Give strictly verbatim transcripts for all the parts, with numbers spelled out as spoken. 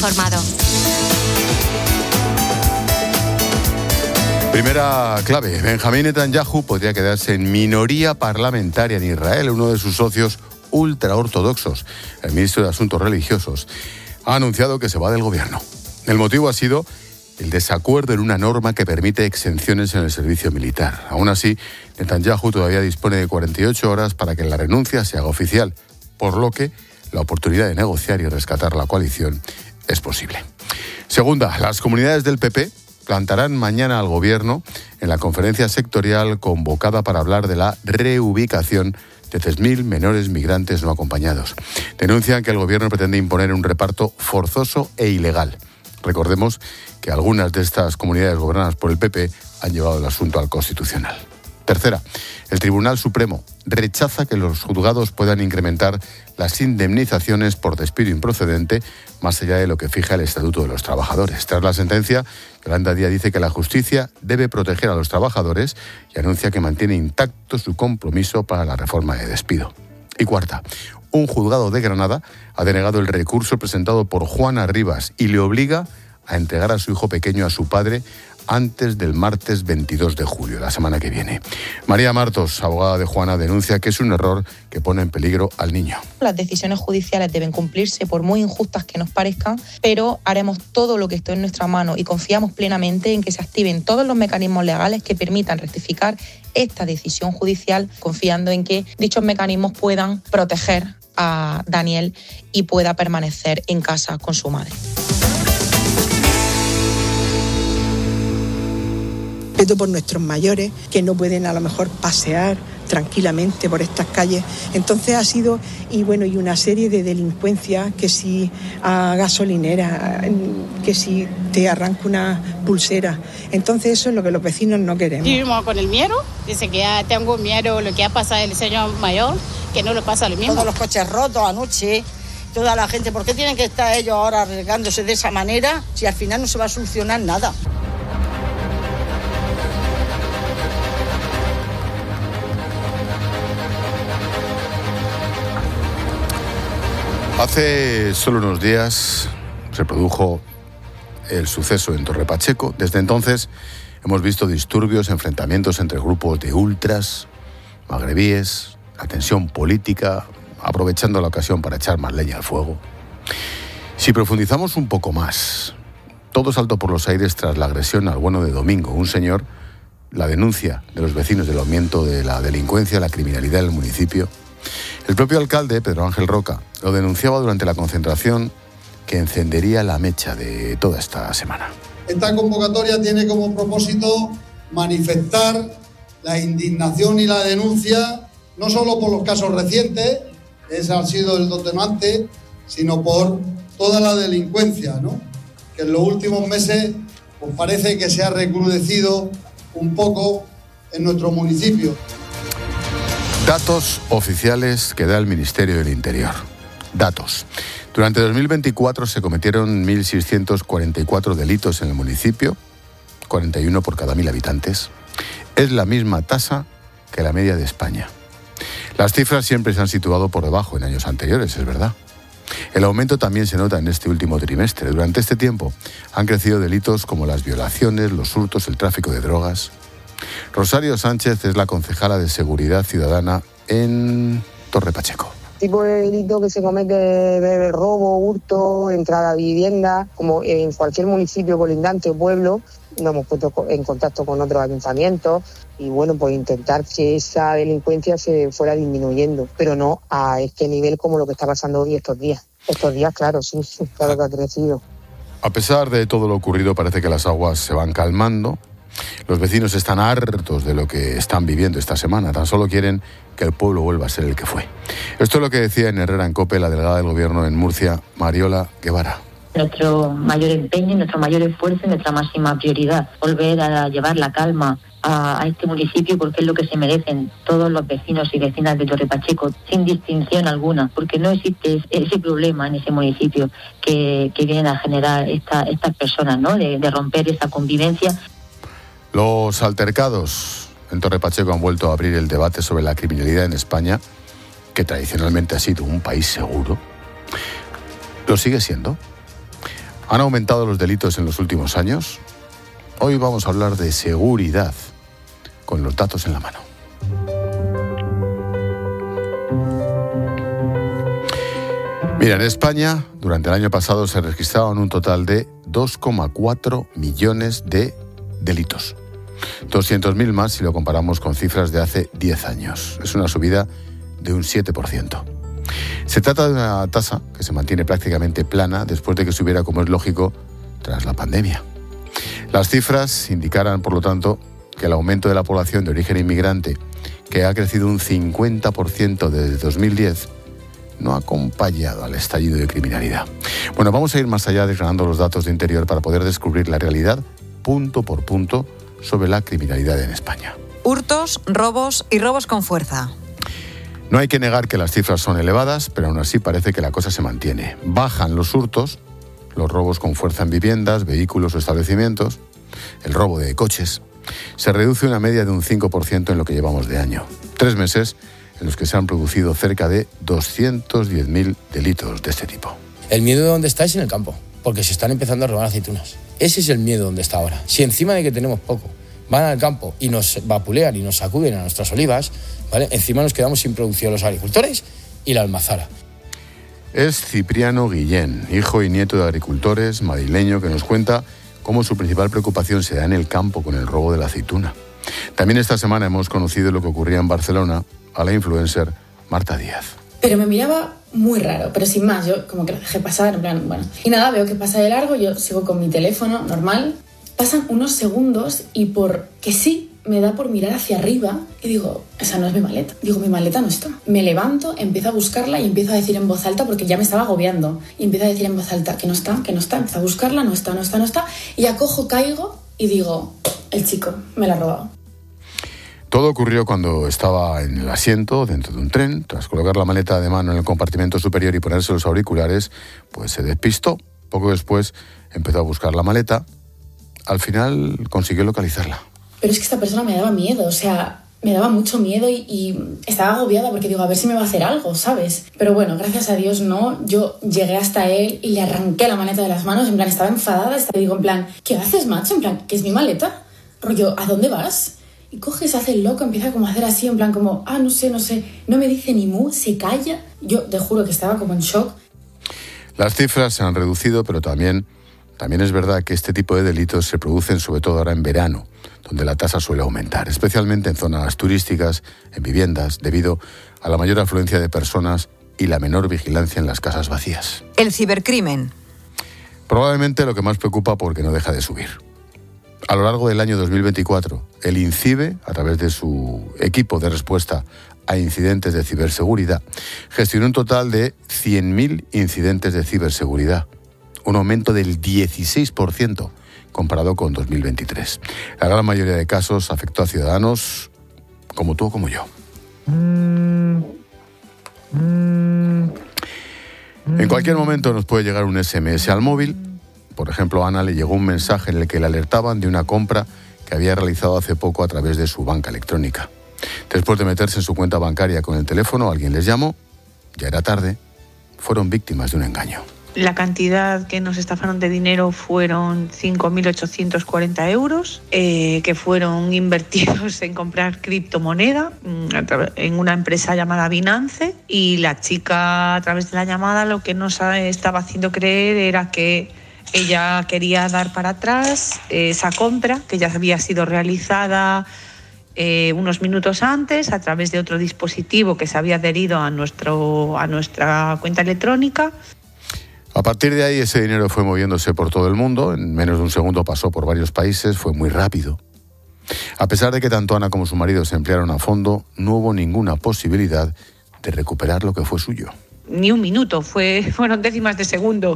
informado. Primera clave, Benjamín Netanyahu podría quedarse en minoría parlamentaria en Israel. Uno de sus socios ultraortodoxos, el ministro de Asuntos Religiosos, ha anunciado que se va del gobierno. El motivo ha sido el desacuerdo en una norma que permite exenciones en el servicio militar. Aún así, Netanyahu todavía dispone de cuarenta y ocho horas para que la renuncia se haga oficial, por lo que la oportunidad de negociar y rescatar la coalición es posible. Segunda, las comunidades del P P plantarán mañana al gobierno en la conferencia sectorial convocada para hablar de la reubicación de tres mil menores migrantes no acompañados. Denuncian que el gobierno pretende imponer un reparto forzoso e ilegal. Recordemos que algunas de estas comunidades gobernadas por el P P han llevado el asunto al Constitucional. Tercera, el Tribunal Supremo rechaza que los juzgados puedan incrementar las indemnizaciones por despido improcedente más allá de lo que fija el Estatuto de los Trabajadores. Tras la sentencia, Yolanda Díaz dice que la justicia debe proteger a los trabajadores y anuncia que mantiene intacto su compromiso para la reforma de despido. Y cuarta, un juzgado de Granada ha denegado el recurso presentado por Juana Rivas y le obliga a entregar a su hijo pequeño a su padre antes del martes veintidós de julio, la semana que viene. María Martos, abogada de Juana, denuncia que es un error que pone en peligro al niño. Las decisiones judiciales deben cumplirse por muy injustas que nos parezcan, pero haremos todo lo que esté en nuestra mano y confiamos plenamente en que se activen todos los mecanismos legales que permitan rectificar esta decisión judicial, confiando en que dichos mecanismos puedan proteger a Daniel y pueda permanecer en casa con su madre. Por nuestros mayores que no pueden a lo mejor pasear tranquilamente por estas calles. Entonces ha sido, y bueno, y una serie de delincuencias, que si a gasolinera, que si te arranca una pulsera. Entonces eso es lo que los vecinos no queremos. Vivimos con el miedo, dice que ya tengo miedo lo que ha pasado el señor mayor, que no le pasa lo mismo. Todos los coches rotos anoche, toda la gente, ¿por qué tienen que estar ellos ahora arriesgándose de esa manera si al final no se va a solucionar nada? Hace solo unos días se produjo el suceso en Torre Pacheco. Desde entonces hemos visto disturbios, enfrentamientos entre grupos de ultras, magrebíes, la tensión política, aprovechando la ocasión para echar más leña al fuego. Si profundizamos un poco más, todo saltó por los aires tras la agresión al bueno de Domingo, un señor, la denuncia de los vecinos del aumento de la delincuencia, la criminalidad en el municipio. El propio alcalde, Pedro Ángel Roca, lo denunciaba durante la concentración que encendería la mecha de toda esta semana. Esta convocatoria tiene como propósito manifestar la indignación y la denuncia, no solo por los casos recientes, ese ha sido el detonante, sino por toda la delincuencia, ¿no? Que en los últimos meses pues parece que se ha recrudecido un poco en nuestro municipio. Datos oficiales que da el Ministerio del Interior. Datos. Durante dos mil veinticuatro se cometieron mil seiscientos cuarenta y cuatro delitos en el municipio, cuarenta y uno por cada mil habitantes. Es la misma tasa que la media de España. Las cifras siempre se han situado por debajo en años anteriores, es verdad. El aumento también se nota en este último trimestre. Durante este tiempo han crecido delitos como las violaciones, los hurtos, el tráfico de drogas. Rosario Sánchez es la concejala de Seguridad Ciudadana en Torre Pacheco. El tipo de delito que se comete de robo, hurto, entrada a vivienda, como en cualquier municipio colindante o pueblo, nos hemos puesto en contacto con otros ayuntamientos y bueno, pues intentar que esa delincuencia se fuera disminuyendo, pero no a este nivel como lo que está pasando hoy estos días. Estos días, claro, sí, sí, claro que ha crecido. A pesar de todo lo ocurrido, parece que las aguas se van calmando. Los vecinos están hartos de lo que están viviendo esta semana. Tan solo quieren que el pueblo vuelva a ser el que fue. Esto es lo que decía en Herrera en COPE la delegada del Gobierno en Murcia, Mariola Guevara. Nuestro mayor empeño, nuestro mayor esfuerzo y nuestra máxima prioridad. Volver a llevar la calma a, a este municipio porque es lo que se merecen todos los vecinos y vecinas de Torre Pacheco, sin distinción alguna, porque no existe ese problema en ese municipio que, que vienen a generar esta, estas personas, ¿no? De, de romper esa convivencia. Los altercados en Torre Pacheco han vuelto a abrir el debate sobre la criminalidad en España, que tradicionalmente ha sido un país seguro. ¿Lo sigue siendo? ¿Han aumentado los delitos en los últimos años? Hoy vamos a hablar de seguridad, con los datos en la mano. Mira, en España, durante el año pasado se registraron un total de dos coma cuatro millones de delitos. doscientos mil más si lo comparamos con cifras de hace diez años. Es una subida de un siete por ciento. Se trata de una tasa que se mantiene prácticamente plana después de que subiera, como es lógico, tras la pandemia. Las cifras indicarán, por lo tanto, que el aumento de la población de origen inmigrante, que ha crecido un cincuenta por ciento desde dos mil diez, no ha acompañado al estallido de criminalidad. Bueno, vamos a ir más allá desgranando los datos de interior para poder descubrir la realidad punto por punto sobre la criminalidad en España. Hurtos, robos y robos con fuerza. No hay que negar que las cifras son elevadas, pero aún así parece que la cosa se mantiene. Bajan los hurtos, los robos con fuerza en viviendas, vehículos o establecimientos, el robo de coches. Se reduce una media de un cinco por ciento en lo que llevamos de año. Tres meses en los que se han producido cerca de doscientos diez mil delitos de este tipo. El miedo de dónde está es en el campo, porque se están empezando a robar aceitunas. Ese es el miedo donde está ahora. Si encima de que tenemos poco, van al campo y nos vapulean y nos sacuden a nuestras olivas, ¿vale? Encima nos quedamos sin producción los agricultores y la almazara. Es Cipriano Guillén, hijo y nieto de agricultores, madrileño, que nos cuenta cómo su principal preocupación se da en el campo con el robo de la aceituna. También esta semana hemos conocido lo que ocurría en Barcelona a la influencer Marta Díaz. Pero me miraba muy raro, pero sin más, yo como que lo dejé pasar, en plan, bueno. Y nada, veo que pasa de largo, yo sigo con mi teléfono normal. Pasan unos segundos y por que sí, me da por mirar hacia arriba y digo, esa no es mi maleta. Digo, mi maleta no está. Me levanto, empiezo a buscarla y empiezo a decir en voz alta, porque ya me estaba agobiando. Y empiezo a decir en voz alta, que no está, que no está. Empiezo a buscarla, no está, no está, no está. Y ya cojo, caigo y digo, el chico me la ha robado. Todo ocurrió cuando estaba en el asiento dentro de un tren. Tras colocar la maleta de mano en el compartimento superior y ponerse los auriculares, pues se despistó. Poco después empezó a buscar la maleta. Al final consiguió localizarla. Pero es que esta persona me daba miedo, o sea, me daba mucho miedo y, y estaba agobiada porque digo, a ver si me va a hacer algo, ¿sabes? Pero bueno, gracias a Dios no, yo llegué hasta él y le arranqué la maleta de las manos, en plan, estaba enfadada, estaba, digo, en plan, ¿qué haces, macho? En plan, ¿qué es mi maleta? Rollo, ¿a dónde vas? Y coge, se hace el loco, empieza como a hacer así, en plan como, ah, no sé, no sé, no me dice ni mu, se calla. Yo te juro que estaba como en shock. Las cifras se han reducido, pero también, también es verdad que este tipo de delitos se producen sobre todo ahora en verano, donde la tasa suele aumentar, especialmente en zonas turísticas, en viviendas, debido a la mayor afluencia de personas y la menor vigilancia en las casas vacías. El cibercrimen. Probablemente lo que más preocupa porque no deja de subir. A lo largo del año dos mil veinticuatro, el INCIBE, a través de su equipo de respuesta a incidentes de ciberseguridad, gestionó un total de cien mil incidentes de ciberseguridad, un aumento del dieciséis por ciento comparado con dos mil veintitrés. La gran mayoría de casos afectó a ciudadanos como tú o como yo. En cualquier momento nos puede llegar un ese eme ese al móvil. Por ejemplo, a Ana le llegó un mensaje en el que le alertaban de una compra que había realizado hace poco a través de su banca electrónica. Después de meterse en su cuenta bancaria con el teléfono, alguien les llamó, ya era tarde, fueron víctimas de un engaño. La cantidad que nos estafaron de dinero fueron cinco mil ochocientos cuarenta euros, eh, que fueron invertidos en comprar criptomoneda en una empresa llamada Binance, y la chica, a través de la llamada, lo que nos estaba haciendo creer era que ella quería dar para atrás esa compra que ya había sido realizada eh, unos minutos antes a través de otro dispositivo que se había adherido a, nuestro, a nuestra cuenta electrónica. A partir de ahí ese dinero fue moviéndose por todo el mundo, en menos de un segundo pasó por varios países, fue muy rápido. A pesar de que tanto Ana como su marido se emplearon a fondo, no hubo ninguna posibilidad de recuperar lo que fue suyo. Ni un minuto, fue, fueron décimas de segundo.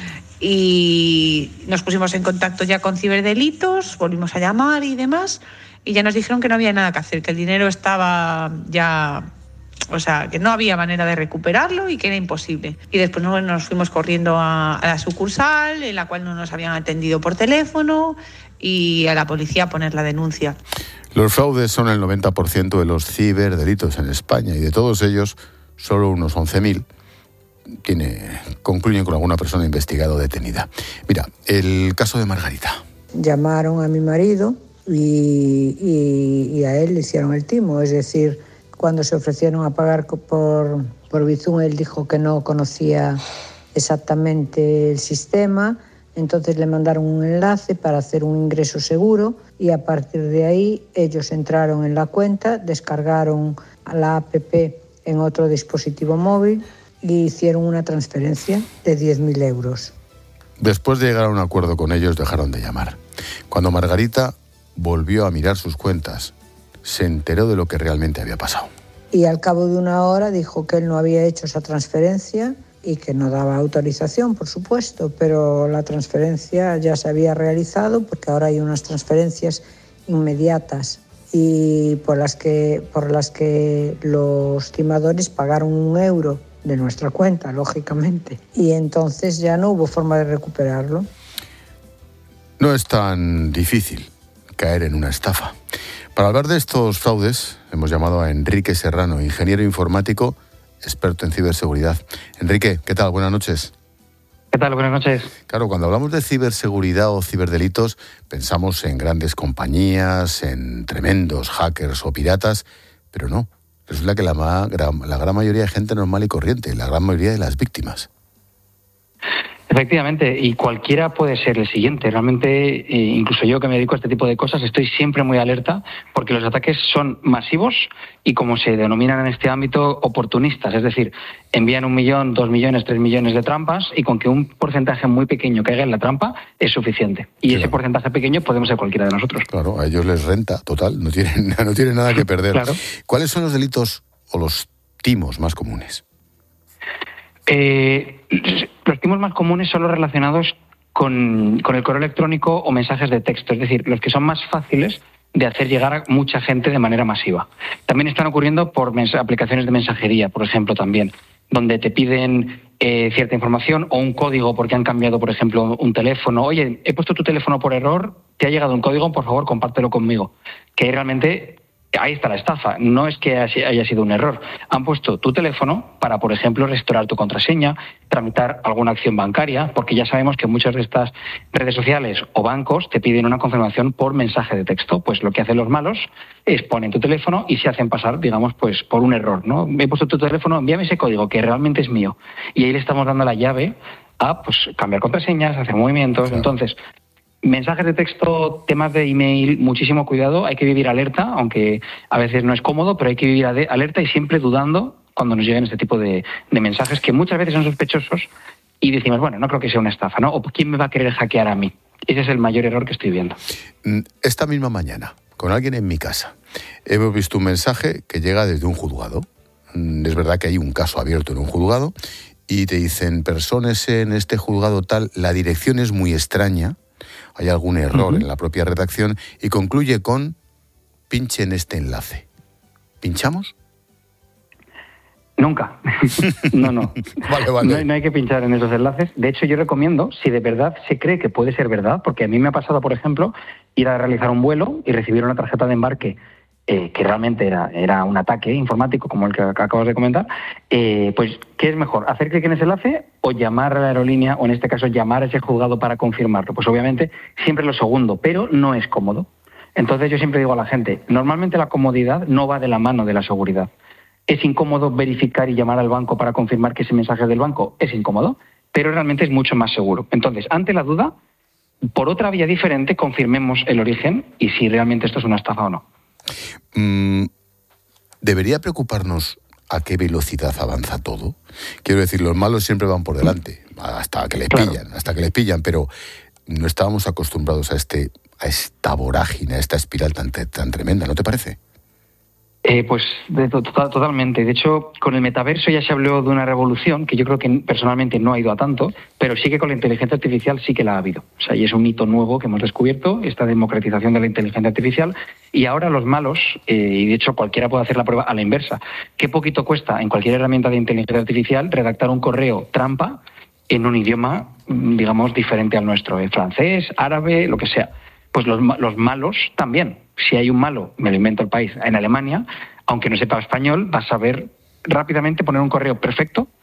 Y nos pusimos en contacto ya con ciberdelitos, volvimos a llamar y demás, y ya nos dijeron que no había nada que hacer, que el dinero estaba ya... O sea, que no había manera de recuperarlo y que era imposible. Y después nos fuimos corriendo a, a la sucursal, en la cual no nos habían atendido por teléfono, y a la policía a poner la denuncia. Los fraudes son el noventa por ciento de los ciberdelitos en España, y de todos ellos, solo unos once mil tiene, concluyen con alguna persona investigada o detenida. Mira, el caso de Margarita. Llamaron a mi marido y, y, y a él le hicieron el timo, es decir, cuando se ofrecieron a pagar por, por Bizum, él dijo que no conocía exactamente el sistema, entonces le mandaron un enlace para hacer un ingreso seguro y a partir de ahí ellos entraron en la cuenta, descargaron la app en otro dispositivo móvil y hicieron una transferencia de diez mil euros. Después de llegar a un acuerdo con ellos, dejaron de llamar. Cuando Margarita volvió a mirar sus cuentas, se enteró de lo que realmente había pasado. Y al cabo de una hora dijo que él no había hecho esa transferencia y que no daba autorización, por supuesto, pero la transferencia ya se había realizado porque ahora hay unas transferencias inmediatas y por las que, por las que los timadores pagaron un euro de nuestra cuenta, lógicamente, y entonces ya no hubo forma de recuperarlo. No es tan difícil caer en una estafa. Para hablar de estos fraudes, hemos llamado a Enrique Serrano, ingeniero informático, experto en ciberseguridad. Enrique, ¿qué tal? Buenas noches. ¿Qué tal? Buenas noches. Claro, cuando hablamos de ciberseguridad o ciberdelitos, pensamos en grandes compañías, en tremendos hackers o piratas, pero no. Resulta que la, ma- la gran mayoría de gente normal y corriente, la gran mayoría de las víctimas. Efectivamente, y cualquiera puede ser el siguiente. Realmente, eh, incluso yo que me dedico a este tipo de cosas, estoy siempre muy alerta porque los ataques son masivos y, como se denominan en este ámbito, oportunistas. Es decir, envían un millón, dos millones, tres millones de trampas y con que un porcentaje muy pequeño caiga en la trampa es suficiente. Y claro, ese porcentaje pequeño podemos ser cualquiera de nosotros. Claro, a ellos les renta, total, no tienen, no tienen nada que perder. Claro. ¿Cuáles son los delitos o los timos más comunes? Eh, los timos más comunes son los relacionados con, con el correo electrónico o mensajes de texto, es decir, los que son más fáciles de hacer llegar a mucha gente de manera masiva. También están ocurriendo por mens- aplicaciones de mensajería, por ejemplo, también, donde te piden eh, cierta información o un código porque han cambiado, por ejemplo, un teléfono. Oye, he puesto tu teléfono por error, te ha llegado un código, por favor, compártelo conmigo. Que realmente... ahí está la estafa, no es que haya sido un error. Han puesto tu teléfono para, por ejemplo, restaurar tu contraseña, tramitar alguna acción bancaria, porque ya sabemos que muchas de estas redes sociales o bancos te piden una confirmación por mensaje de texto. Pues lo que hacen los malos es ponen tu teléfono y se hacen pasar, digamos, pues por un error, ¿no? Me he puesto tu teléfono, envíame ese código que realmente es mío. Y ahí le estamos dando la llave a, pues, cambiar contraseñas, hacer movimientos. Claro. Entonces, mensajes de texto, temas de email, muchísimo cuidado, hay que vivir alerta, aunque a veces no es cómodo, pero hay que vivir alerta y siempre dudando cuando nos lleguen este tipo de, de mensajes que muchas veces son sospechosos y decimos, bueno, no creo que sea una estafa, ¿no? O ¿quién me va a querer hackear a mí? Ese es el mayor error que estoy viendo. Esta misma mañana, con alguien en mi casa, hemos visto un mensaje que llega desde un juzgado. Es verdad que hay un caso abierto en un juzgado y te dicen, personas en este juzgado tal, la dirección es muy extraña, hay algún error uh-huh. en la propia redacción y concluye con pinche en este enlace. ¿Pinchamos? Nunca. no, no. Vale, vale. No, no hay que pinchar en esos enlaces. De hecho, yo recomiendo, si de verdad se cree que puede ser verdad, porque a mí me ha pasado, por ejemplo, ir a realizar un vuelo y recibir una tarjeta de embarque eh, que realmente era, era un ataque informático, como el que acabas de comentar, eh, pues, ¿qué es mejor? ¿Hacer clic en ese enlace o llamar a la aerolínea, o en este caso llamar a ese juzgado para confirmarlo? Pues obviamente siempre lo segundo, pero no es cómodo. Entonces yo siempre digo a la gente, normalmente la comodidad no va de la mano de la seguridad. ¿Es incómodo verificar y llamar al banco para confirmar que ese mensaje es del banco? Es incómodo, pero realmente es mucho más seguro. Entonces, ante la duda, por otra vía diferente, confirmemos el origen y si realmente esto es una estafa o no. Mm, ¿Debería preocuparnos a qué velocidad avanza todo? Quiero decir, los malos siempre van por delante, hasta que les claro. pillan, hasta que les pillan, pero no estábamos acostumbrados a este, a esta vorágine, a esta espiral tan, tan tremenda, ¿no te parece? Eh, pues de, to, totalmente. De hecho, con el metaverso ya se habló de una revolución que yo creo que personalmente no ha ido a tanto, pero sí que con la inteligencia artificial sí que la ha habido. O sea, y es un hito nuevo que hemos descubierto, esta democratización de la inteligencia artificial, y ahora los malos, eh, y de hecho cualquiera puede hacer la prueba a la inversa, ¿qué poquito cuesta en cualquier herramienta de inteligencia artificial redactar un correo trampa en un idioma, digamos, diferente al nuestro, en francés, árabe, lo que sea? Pues los, los malos también. Si hay un malo, me lo invento el país, en Alemania, aunque no sepa español, va a saber rápidamente poner un correo perfecto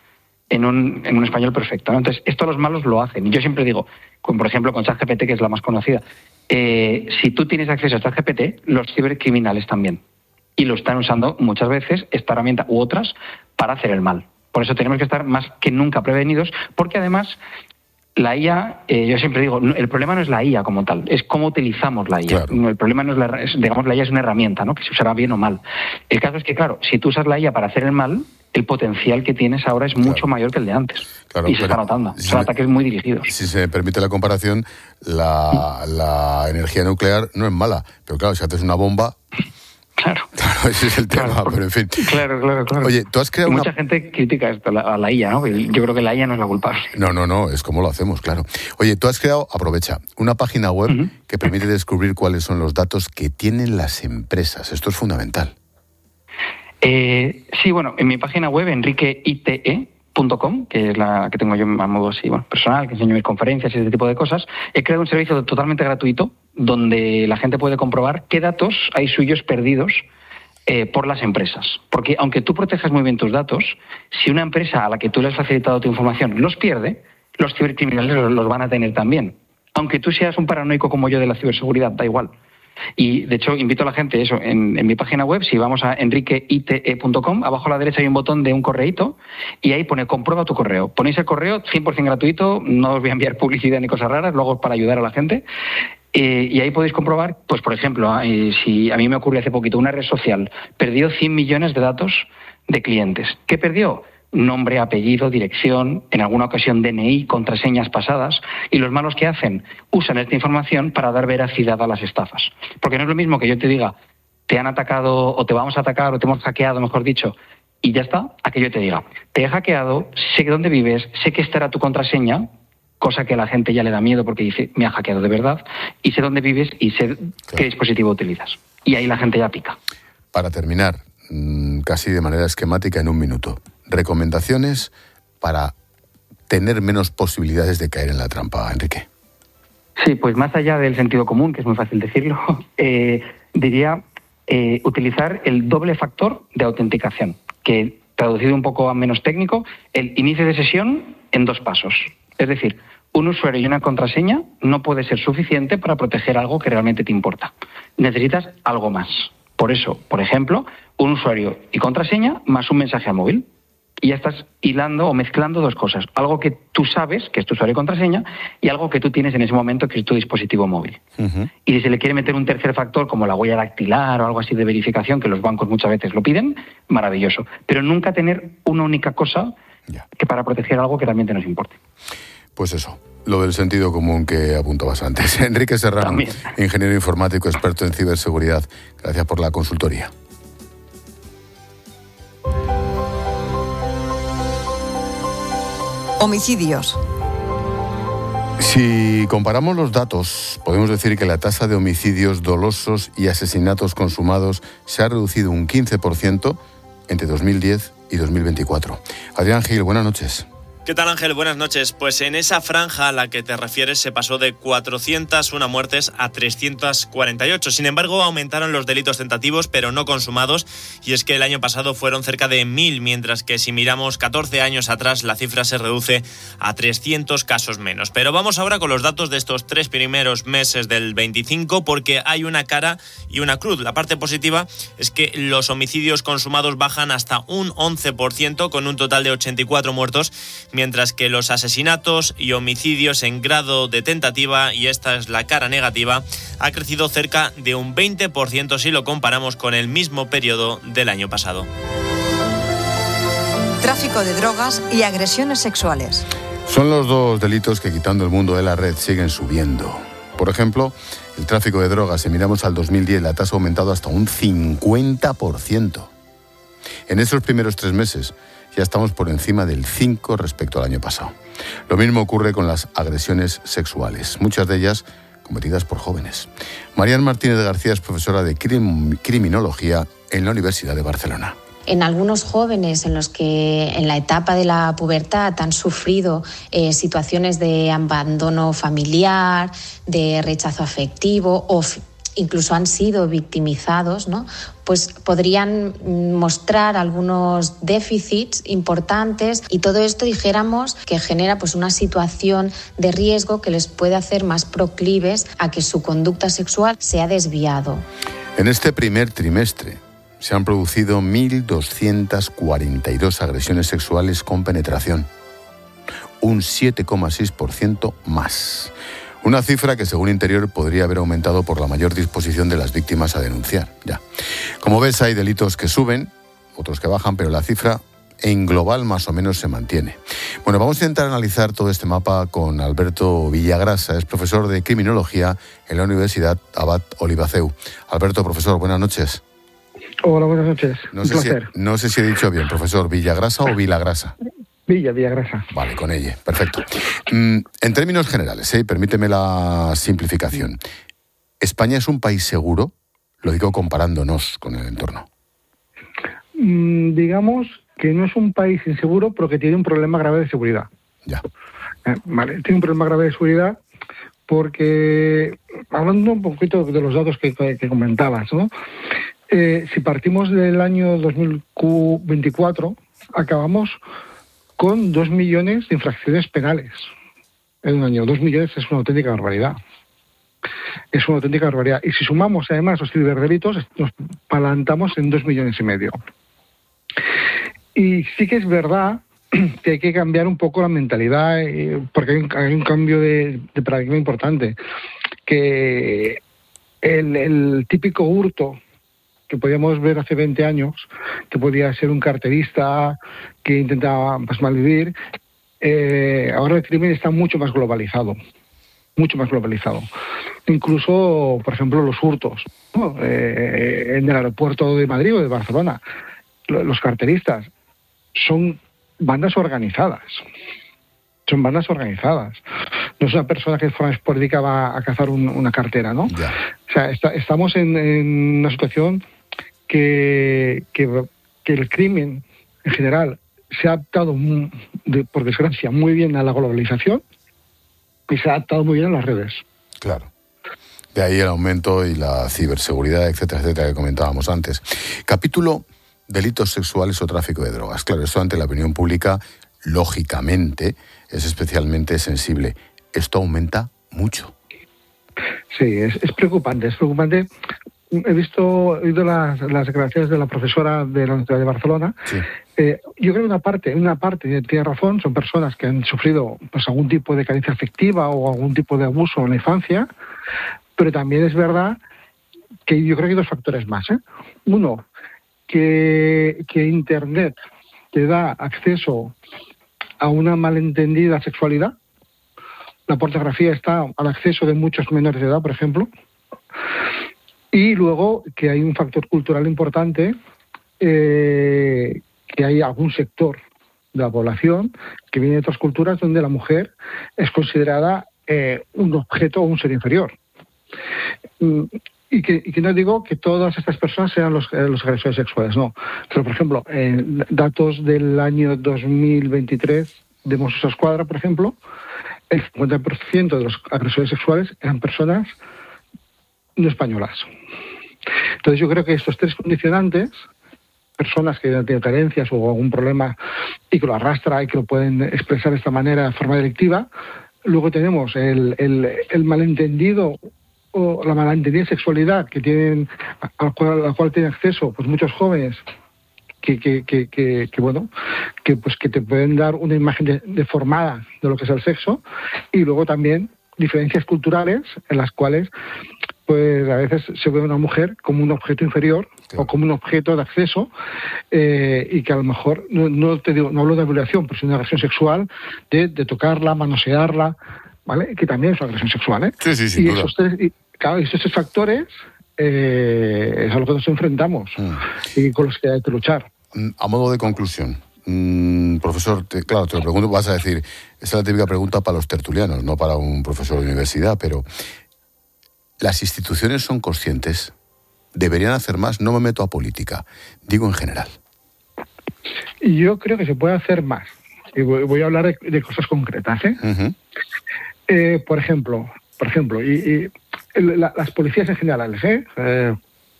en un, en un español perfecto, ¿no? Entonces, esto los malos lo hacen. Y yo siempre digo, como por ejemplo con ChatGPT, que es la más conocida, eh, si tú tienes acceso a ChatGPT, los cibercriminales también. Y lo están usando muchas veces, esta herramienta u otras, para hacer el mal. Por eso tenemos que estar más que nunca prevenidos, porque además la I A, eh, yo siempre digo, el problema no es la I A como tal, es cómo utilizamos la I A. Claro. El problema no es, la, es, digamos, la I A es una herramienta, ¿no?, que se usará bien o mal. El caso es que, claro, si tú usas la I A para hacer el mal, el potencial que tienes ahora es mucho claro. mayor que el de antes. Claro, y se está notando. Si Son me, ataques muy dirigidos. Si se me permite la comparación, la, la energía nuclear no es mala, pero claro, si haces una bomba... Claro. Claro, ese es el tema, claro, pero en fin. Claro, claro, claro. Oye, tú has creado y una... Mucha gente critica esto, a la, a la I A, ¿no? Yo creo que la I A no es la culpable. No, no, no, es como lo hacemos, claro. Oye, tú has creado, aprovecha, una página web uh-huh. que permite descubrir cuáles son los datos que tienen las empresas. Esto es fundamental. Eh, sí, bueno, en mi página web, enrique I T E punto com, que es la que tengo yo a modo así, bueno, personal, que enseño mis conferencias y ese tipo de cosas, he creado un servicio totalmente gratuito donde la gente puede comprobar qué datos hay suyos perdidos eh, por las empresas. Porque aunque tú protejas muy bien tus datos, si una empresa a la que tú le has facilitado tu información los pierde, los cibercriminales los, los van a tener también. Aunque tú seas un paranoico como yo de la ciberseguridad, da igual. Y, de hecho, invito a la gente, eso, en, en mi página web, si vamos a enrique I T E punto com, abajo a la derecha hay un botón de un correíto y ahí pone comprueba tu correo. Ponéis el correo, cien por ciento gratuito, no os voy a enviar publicidad ni cosas raras, luego es para ayudar a la gente. Eh, y ahí podéis comprobar, pues por ejemplo, eh, si a mí me ocurrió hace poquito, una red social perdió cien millones de datos de clientes. ¿Qué perdió? Nombre, apellido, dirección, en alguna ocasión D N I, contraseñas pasadas, y los malos que hacen usan esta información para dar veracidad a las estafas. Porque no es lo mismo que yo te diga, te han atacado o te vamos a atacar o te hemos hackeado, mejor dicho, y ya está, a que yo te diga, te he hackeado, sé dónde vives, sé que esta era tu contraseña, cosa que a la gente ya le da miedo porque dice, me ha hackeado de verdad, y sé dónde vives y sé claro. qué dispositivo utilizas. Y ahí la gente ya pica. Para terminar, casi de manera esquemática en un minuto, recomendaciones para tener menos posibilidades de caer en la trampa, Enrique. Sí, pues más allá del sentido común, que es muy fácil decirlo, eh, diría eh, utilizar el doble factor de autenticación, que traducido un poco a menos técnico, el inicio de sesión en dos pasos. Es decir, un usuario y una contraseña no puede ser suficiente para proteger algo que realmente te importa. Necesitas algo más. Por eso, por ejemplo, un usuario y contraseña más un mensaje al móvil. Y ya estás hilando o mezclando dos cosas. Algo que tú sabes, que es tu usuario y contraseña, y algo que tú tienes en ese momento, que es tu dispositivo móvil. Uh-huh. Y si se le quiere meter un tercer factor, como la huella dactilar o algo así de verificación, que los bancos muchas veces lo piden, maravilloso. Pero nunca tener una única cosa yeah. que para proteger algo que realmente nos importe. Pues eso, lo del sentido común que apuntabas antes. Enrique Serrano, También. ingeniero informático, experto en ciberseguridad. Gracias por la consultoría. Homicidios. Si comparamos los datos, podemos decir que la tasa de homicidios dolosos y asesinatos consumados se ha reducido un quince por ciento entre dos mil diez y dos mil veinticuatro. Adrián Gil, buenas noches. ¿Qué tal, Ángel? Buenas noches. Pues en esa franja a la que te refieres se pasó de cuatrocientas una muertes a trescientas cuarenta y ocho. Sin embargo, aumentaron los delitos tentativos, pero no consumados, y es que el año pasado fueron cerca de mil, mientras que si miramos catorce años atrás la cifra se reduce a trescientos casos menos. Pero vamos ahora con los datos de estos tres primeros meses del veinticinco, porque hay una cara y una cruz. La parte positiva es que los homicidios consumados bajan hasta un once por ciento, con un total de ochenta y cuatro muertos, mientras que los asesinatos y homicidios en grado de tentativa, y esta es la cara negativa, ha crecido cerca de un veinte por ciento si lo comparamos con el mismo periodo del año pasado. Tráfico de drogas y agresiones sexuales. Son los dos delitos que, quitando el mundo de la red, siguen subiendo. Por ejemplo, el tráfico de drogas, si miramos al dos mil diez, la tasa ha aumentado hasta un cincuenta por ciento. En esos primeros tres meses, ya estamos por encima del cinco respecto al año pasado. Lo mismo ocurre con las agresiones sexuales, muchas de ellas cometidas por jóvenes. Marian Martínez de García es profesora de crim- criminología en la Universidad de Barcelona. En algunos jóvenes en los que en la etapa de la pubertad han sufrido eh, situaciones de abandono familiar, de rechazo afectivo o incluso han sido victimizados, ¿no? Pues podrían mostrar algunos déficits importantes y todo esto, dijéramos, que genera pues una situación de riesgo que les puede hacer más proclives a que su conducta sexual sea desviado. En este primer trimestre se han producido mil doscientas cuarenta y dos agresiones sexuales con penetración, un siete coma seis por ciento más. Una cifra que, según Interior, podría haber aumentado por la mayor disposición de las víctimas a denunciar. Ya. Como ves, hay delitos que suben, otros que bajan, pero la cifra en global más o menos se mantiene. Bueno, vamos a intentar analizar todo este mapa con Alberto Villagrasa, es profesor de Criminología en la Universidad Abad Olivaceu. Alberto, profesor, buenas noches. Hola, buenas noches. No Un sé placer. Si, no sé si he dicho bien, profesor, ¿Villagrasa o Vilagrasa? Villa, Villagrasa. Vale, con ella, perfecto. Mm, en términos generales, ¿eh? Permíteme la simplificación. ¿España es un país seguro? Lo digo comparándonos con el entorno. Mm, digamos que no es un país inseguro, pero que tiene un problema grave de seguridad. Ya. Eh, vale, tiene un problema grave de seguridad porque, hablando un poquito de los datos que, que comentabas, ¿no? Eh, si partimos del año dos mil veinticuatro, acabamos con dos millones de infracciones penales en un año. Dos millones es una auténtica barbaridad. Es una auténtica barbaridad. Y si sumamos además los ciberdelitos, nos palantamos en dos millones y medio. Y sí que es verdad que hay que cambiar un poco la mentalidad, eh, porque hay un, hay un cambio de, de paradigma importante. Que el, el típico hurto que podíamos ver hace veinte años, que podía ser un carterista que intentaba pues, malvivir, eh, ahora el crimen está mucho más globalizado, mucho más globalizado. Incluso, por ejemplo, los hurtos, ¿no? eh, en el aeropuerto de Madrid o de Barcelona, los carteristas son bandas organizadas. Son bandas organizadas. No es una persona que de forma esporádica va a cazar un, una cartera, ¿no? Ya. O sea, está, estamos en, en una situación que, que, que el crimen en general se ha adaptado, muy, de, por desgracia, muy bien a la globalización y se ha adaptado muy bien a las redes. Claro. De ahí el aumento y la ciberseguridad, etcétera, etcétera, que comentábamos antes. Capítulo delitos sexuales o tráfico de drogas. Claro, esto ante la opinión pública, lógicamente, es especialmente sensible. Esto aumenta mucho. Sí, es, es preocupante, es preocupante. He visto, he oído las, las declaraciones de la profesora de la Universidad de Barcelona. Sí. Eh, yo creo que una parte, una parte tiene razón, son personas que han sufrido pues algún tipo de carencia afectiva o algún tipo de abuso en la infancia, pero también es verdad que yo creo que hay dos factores más, ¿eh? Uno, que, que Internet te da acceso a una malentendida sexualidad. La pornografía está al acceso de muchos menores de edad, por ejemplo. Y luego que hay un factor cultural importante, eh, que hay algún sector de la población que viene de otras culturas donde la mujer es considerada eh, un objeto o un ser inferior. Y que, y que no digo que todas estas personas sean los, eh, los agresores sexuales, no. Pero, por ejemplo, en datos del año dos mil veintitrés de Mossos d'Esquadra, por ejemplo, el cincuenta por ciento de los agresores sexuales eran personas no españolas. Entonces yo creo que estos tres condicionantes, personas que tienen carencias o algún problema y que lo arrastra y que lo pueden expresar de esta manera de forma delictiva, luego tenemos el, el, el malentendido o la malentendida sexualidad que tienen, a la cual, a la cual tienen acceso pues muchos jóvenes que, que, que, que, que bueno, que pues que te pueden dar una imagen de, deformada de lo que es el sexo, y luego también diferencias culturales en las cuales pues a veces se ve a una mujer como un objeto inferior, claro, o como un objeto de acceso, eh, y que a lo mejor, no, no te digo, no hablo de violación, pero sí de una agresión sexual, de, de tocarla, manosearla, ¿vale? Que también es una agresión sexual, ¿eh? Sí, sí, sin y duda. esos tres, y, claro, esos tres factores eh, es a lo que nos enfrentamos mm. y con los que hay que luchar. A modo de conclusión, mmm, profesor, te, claro, te lo pregunto, vas a decir, esa es la típica pregunta para los tertulianos, no para un profesor de universidad, pero ¿las instituciones son conscientes? ¿Deberían hacer más? No me meto a política, digo en general. Yo creo que se puede hacer más. Y voy, voy a hablar de, de cosas concretas, ¿eh? Uh-huh. Eh, por ejemplo, por ejemplo, y, y la, las policías en general, ¿eh? eh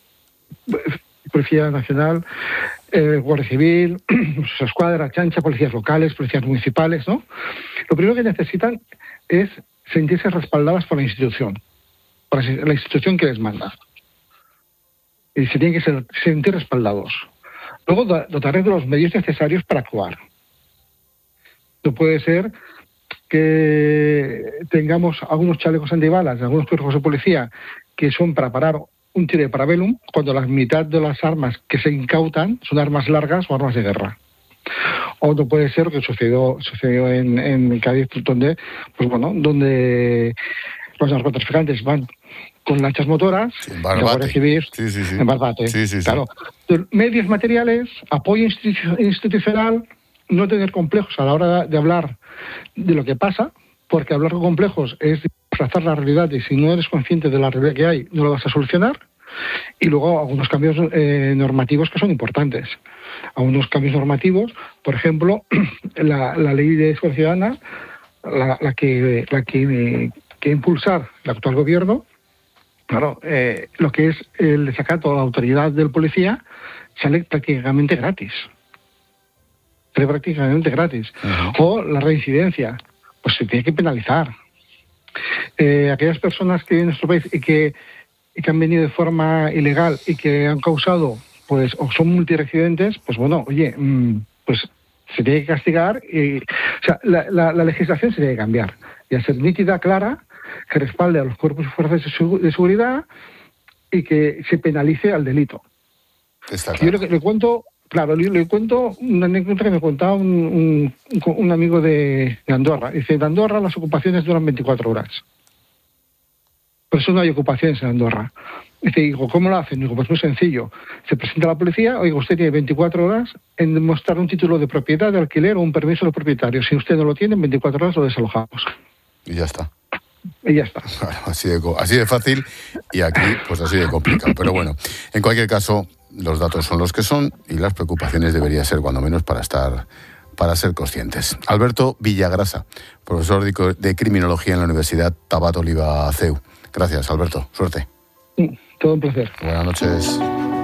Policía Nacional, eh, Guardia Civil, Escuadra, Chancha, policías locales, policías municipales, ¿no? Lo primero que necesitan es sentirse respaldadas por la institución, por la institución que les manda. Y se tienen que ser, sentir respaldados. Luego, dotarles de los medios necesarios para actuar. No puede ser que tengamos algunos chalecos antibalas de algunos cuerpos de policía que son para parar un tiro de parabellum, cuando la mitad de las armas que se incautan son armas largas o armas de guerra. O no puede ser lo que sucedió, sucedió en, en Cádiz, donde, pues bueno, donde los narcotraficantes van con lanchas motoras, sí, en Barbate. La Guardia Civil, sí, sí, sí. en Barbate. Sí, sí, sí. Claro. Medios materiales, apoyo institu- institucional, no tener complejos a la hora de hablar de lo que pasa, porque hablar con complejos es disfrazar la realidad y si no eres consciente de la realidad que hay, no lo vas a solucionar. Y luego algunos cambios eh, normativos que son importantes. Algunos cambios normativos, por ejemplo, la, la ley de seguridad ciudadana, la, la que la que, que impulsar el actual gobierno, claro, eh, lo que es el desacato a la autoridad del policía sale prácticamente gratis. Sale prácticamente gratis. Uh-huh. O la reincidencia, pues se tiene que penalizar. Eh, aquellas personas que viven en nuestro país y que, y que han venido de forma ilegal y que han causado, pues, o son multiresidentes, pues bueno, oye, pues se tiene que castigar y, o sea, la, la, la legislación se tiene que cambiar y a ser nítida, clara, que respalde a los cuerpos y fuerzas de, su, de seguridad y que se penalice al delito. Está claro. Yo le, le cuento, claro, le, le cuento una anécdota que me contaba un, un, un amigo de, de Andorra. Dice, en Andorra las ocupaciones duran veinticuatro horas. Por eso no hay ocupaciones en Andorra. Dice, digo, ¿cómo lo hacen? Digo, pues muy sencillo. Se presenta a la policía, oiga, usted tiene veinticuatro horas en demostrar un título de propiedad, de alquiler o un permiso del propietario. Si usted no lo tiene, en veinticuatro horas lo desalojamos. Y ya está. Y ya está. Bueno, así, de, así de fácil y aquí pues así de complicado. Pero bueno, en cualquier caso, los datos son los que son y las preocupaciones deberían ser cuando menos para estar, para ser conscientes. Alberto Villagrasa, profesor de, de Criminología en la Universidad Tabat Oliva C E U. Gracias, Alberto. Suerte. Todo un placer. Buenas noches.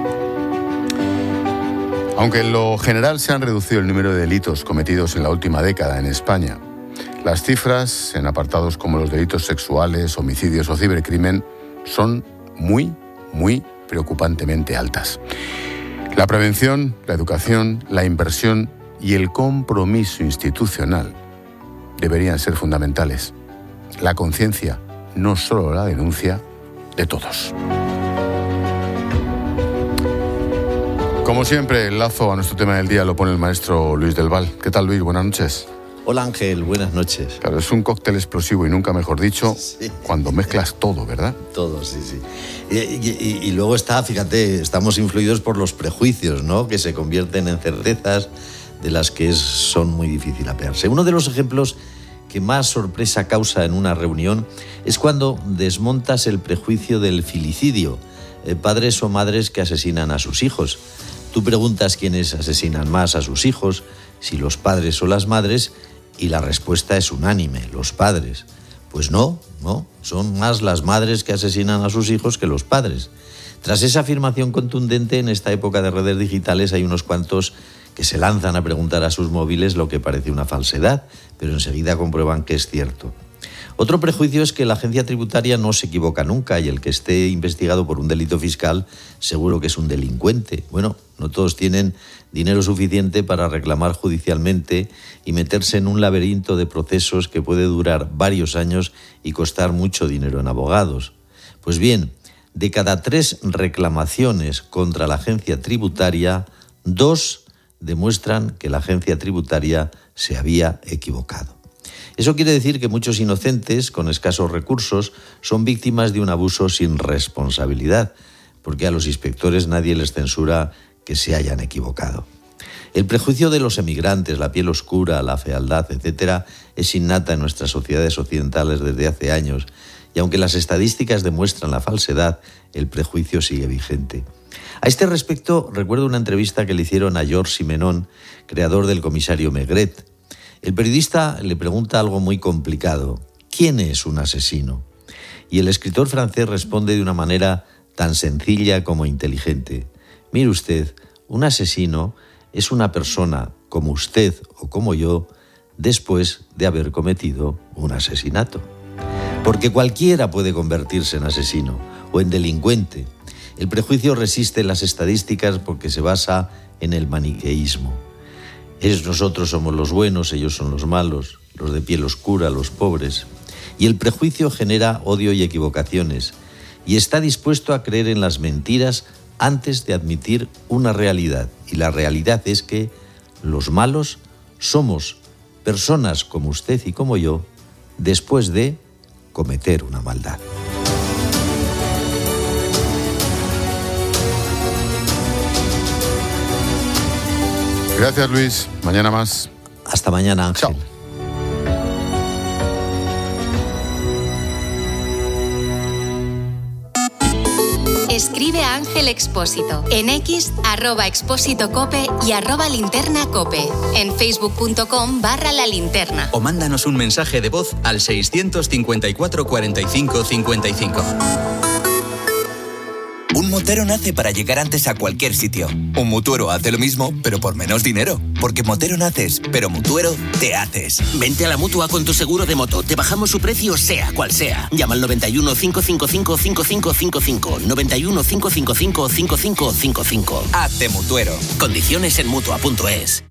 Aunque en lo general se han reducido el número de delitos cometidos en la última década en España, las cifras en apartados como los delitos sexuales, homicidios o cibercrimen son muy, muy preocupantemente altas. La prevención, la educación, la inversión y el compromiso institucional deberían ser fundamentales. La conciencia, no solo la denuncia, de todos. Como siempre, el lazo a nuestro tema del día lo pone el maestro Luis del Val. ¿Qué tal, Luis? Buenas noches. Hola, Ángel. Buenas noches. Claro, es un cóctel explosivo y nunca mejor dicho, sí, cuando mezclas todo, ¿verdad? Todo, sí, sí. Y, y, y luego está, fíjate, estamos influidos por los prejuicios, ¿no? Que se convierten en certezas de las que es, son muy difíciles apearse. Uno de los ejemplos que más sorpresa causa en una reunión es cuando desmontas el prejuicio del filicidio, eh, padres o madres que asesinan a sus hijos. Tú preguntas quiénes asesinan más a sus hijos, si los padres o las madres, y la respuesta es unánime, los padres. Pues no, no, son más las madres que asesinan a sus hijos que los padres. Tras esa afirmación contundente, en esta época de redes digitales hay unos cuantos que se lanzan a preguntar a sus móviles lo que parece una falsedad, pero enseguida comprueban que es cierto. Otro prejuicio es que la agencia tributaria no se equivoca nunca y el que esté investigado por un delito fiscal seguro que es un delincuente. Bueno, no todos tienen dinero suficiente para reclamar judicialmente y meterse en un laberinto de procesos que puede durar varios años y costar mucho dinero en abogados. Pues bien, de cada tres reclamaciones contra la agencia tributaria, dos demuestran que la agencia tributaria se había equivocado. Eso quiere decir que muchos inocentes, con escasos recursos, son víctimas de un abuso sin responsabilidad, porque a los inspectores nadie les censura que se hayan equivocado. El prejuicio de los emigrantes, la piel oscura, la fealdad, etcétera, es innata en nuestras sociedades occidentales desde hace años, y aunque las estadísticas demuestran la falsedad, el prejuicio sigue vigente. A este respecto, recuerdo una entrevista que le hicieron a Georges Simenon, creador del comisario Maigret. El periodista le pregunta algo muy complicado. ¿Quién es un asesino? Y el escritor francés responde de una manera tan sencilla como inteligente. Mire usted, un asesino es una persona como usted o como yo después de haber cometido un asesinato. Porque cualquiera puede convertirse en asesino o en delincuente. El prejuicio resiste las estadísticas porque se basa en el maniqueísmo. Es nosotros somos los buenos, ellos son los malos, los de piel oscura, los pobres. Y el prejuicio genera odio y equivocaciones y está dispuesto a creer en las mentiras antes de admitir una realidad. Y la realidad es que los malos somos personas como usted y como yo después de cometer una maldad. Gracias, Luis. Mañana más. Hasta mañana, Ángel. Chao. Escribe a Ángel Expósito en X, arroba Expósito Cope y arroba Linterna Cope. En facebook.com barra La Linterna. O mándanos un mensaje de voz al seiscientos cincuenta y cuatro cuarenta y cinco cincuenta y cinco. Un motero nace para llegar antes a cualquier sitio. Un mutuero hace lo mismo, pero por menos dinero. Porque motero naces, pero mutuero te haces. Vente a la Mutua con tu seguro de moto. Te bajamos su precio sea cual sea. Llama al noventa y uno, cinco cinco cinco, cinco cinco cinco cinco. noventa y uno, cinco cinco cinco, cinco cinco cinco cinco. Hazte mutuero. Condiciones en Mutua punto es.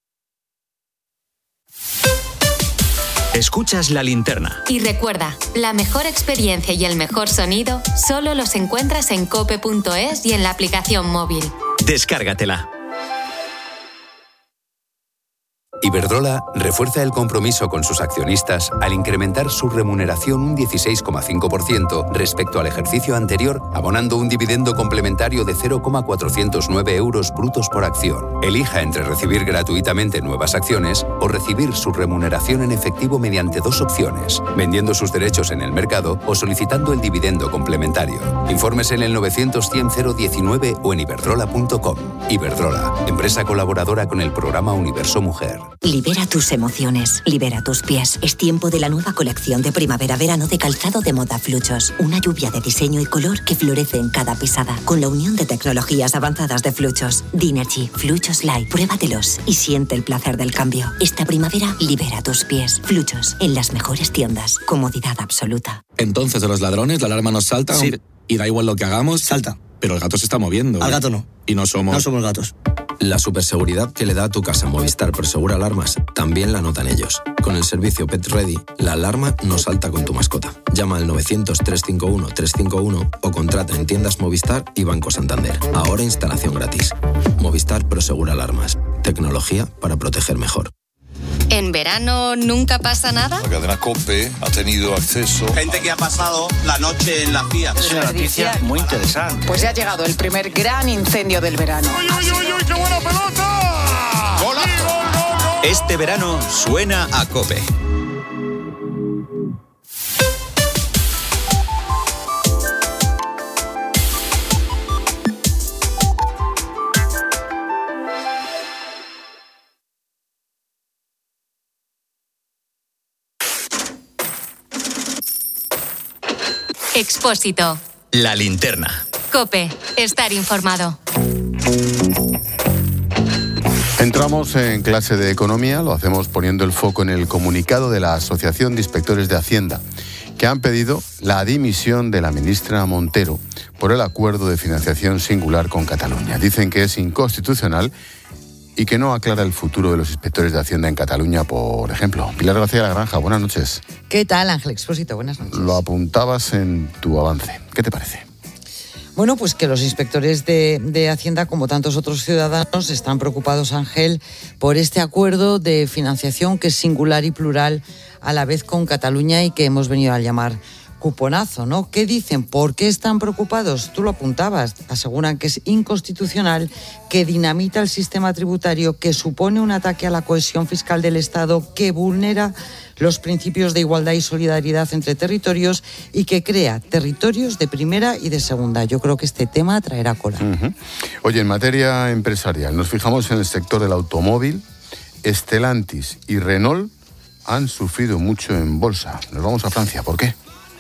Escuchas La Linterna. Y recuerda, la mejor experiencia y el mejor sonido solo los encuentras en cope punto es y en la aplicación móvil. Descárgatela. Iberdrola refuerza el compromiso con sus accionistas al incrementar su remuneración un dieciséis coma cinco por ciento respecto al ejercicio anterior, abonando un dividendo complementario de cero coma cuatrocientos nueve euros brutos por acción. Elija entre recibir gratuitamente nuevas acciones o recibir su remuneración en efectivo mediante dos opciones, vendiendo sus derechos en el mercado o solicitando el dividendo complementario. Informes en el novecientos cien cero diecinueve o en iberdrola punto com. Iberdrola, empresa colaboradora con el programa Universo Mujer. Libera tus emociones, libera tus pies. Es tiempo de la nueva colección de primavera-verano de calzado de moda Fluchos. Una lluvia de diseño y color que florece en cada pisada. Con la unión de tecnologías avanzadas de Fluchos. Dinergy, Fluchos Light. Pruébatelos y siente el placer del cambio. Esta primavera, libera tus pies. Fluchos, en las mejores tiendas. Comodidad absoluta. Entonces, de los ladrones, la alarma nos salta. Sí. Aunque... Y da igual lo que hagamos. Salta. Pero el gato se está moviendo. Al gato no. Y no somos... No somos gatos. La superseguridad que le da a tu casa Movistar Prosegur Alarmas también la notan ellos. Con el servicio Pet Ready, la alarma no salta con tu mascota. Llama al novecientos, trescientos cincuenta y uno, trescientos cincuenta y uno o contrata en tiendas Movistar y Banco Santander. Ahora instalación gratis. Movistar Prosegur Alarmas. Tecnología para proteger mejor. ¿En verano nunca pasa nada? La cadena COPE ha tenido acceso... Gente que ha pasado la noche en la Fiat. Es una noticia muy interesante. Pues ya ha llegado el primer gran incendio del verano. ¡Uy, uy, uy, uy qué buena pelota! ¡Golazo! ¡Gol, gol, gol! Este verano suena a COPE. Expósito. La Linterna. COPE. Estar informado. Entramos en clase de economía, lo hacemos poniendo el foco en el comunicado de la Asociación de Inspectores de Hacienda, que han pedido la dimisión de la ministra Montero por el acuerdo de financiación singular con Cataluña. Dicen que es inconstitucional y que no aclara el futuro de los inspectores de Hacienda en Cataluña, por ejemplo. Pilar García de la Granja, buenas noches. ¿Qué tal, Ángel Expósito? Buenas noches. Lo apuntabas en tu avance. ¿Qué te parece? Bueno, pues que los inspectores de, de Hacienda, como tantos otros ciudadanos, están preocupados, Ángel, por este acuerdo de financiación que es singular y plural a la vez con Cataluña y que hemos venido a llamar cuponazo, ¿no? ¿Qué dicen? ¿Por qué están preocupados? Tú lo apuntabas. Aseguran que es inconstitucional, que dinamita el sistema tributario, que supone un ataque a la cohesión fiscal del Estado, que vulnera los principios de igualdad y solidaridad entre territorios y que crea territorios de primera y de segunda. Yo creo que este tema traerá cola. Uh-huh. Oye, en materia empresarial, nos fijamos en el sector del automóvil. Stellantis y Renault han sufrido mucho en bolsa. Nos vamos a Francia. ¿Por qué?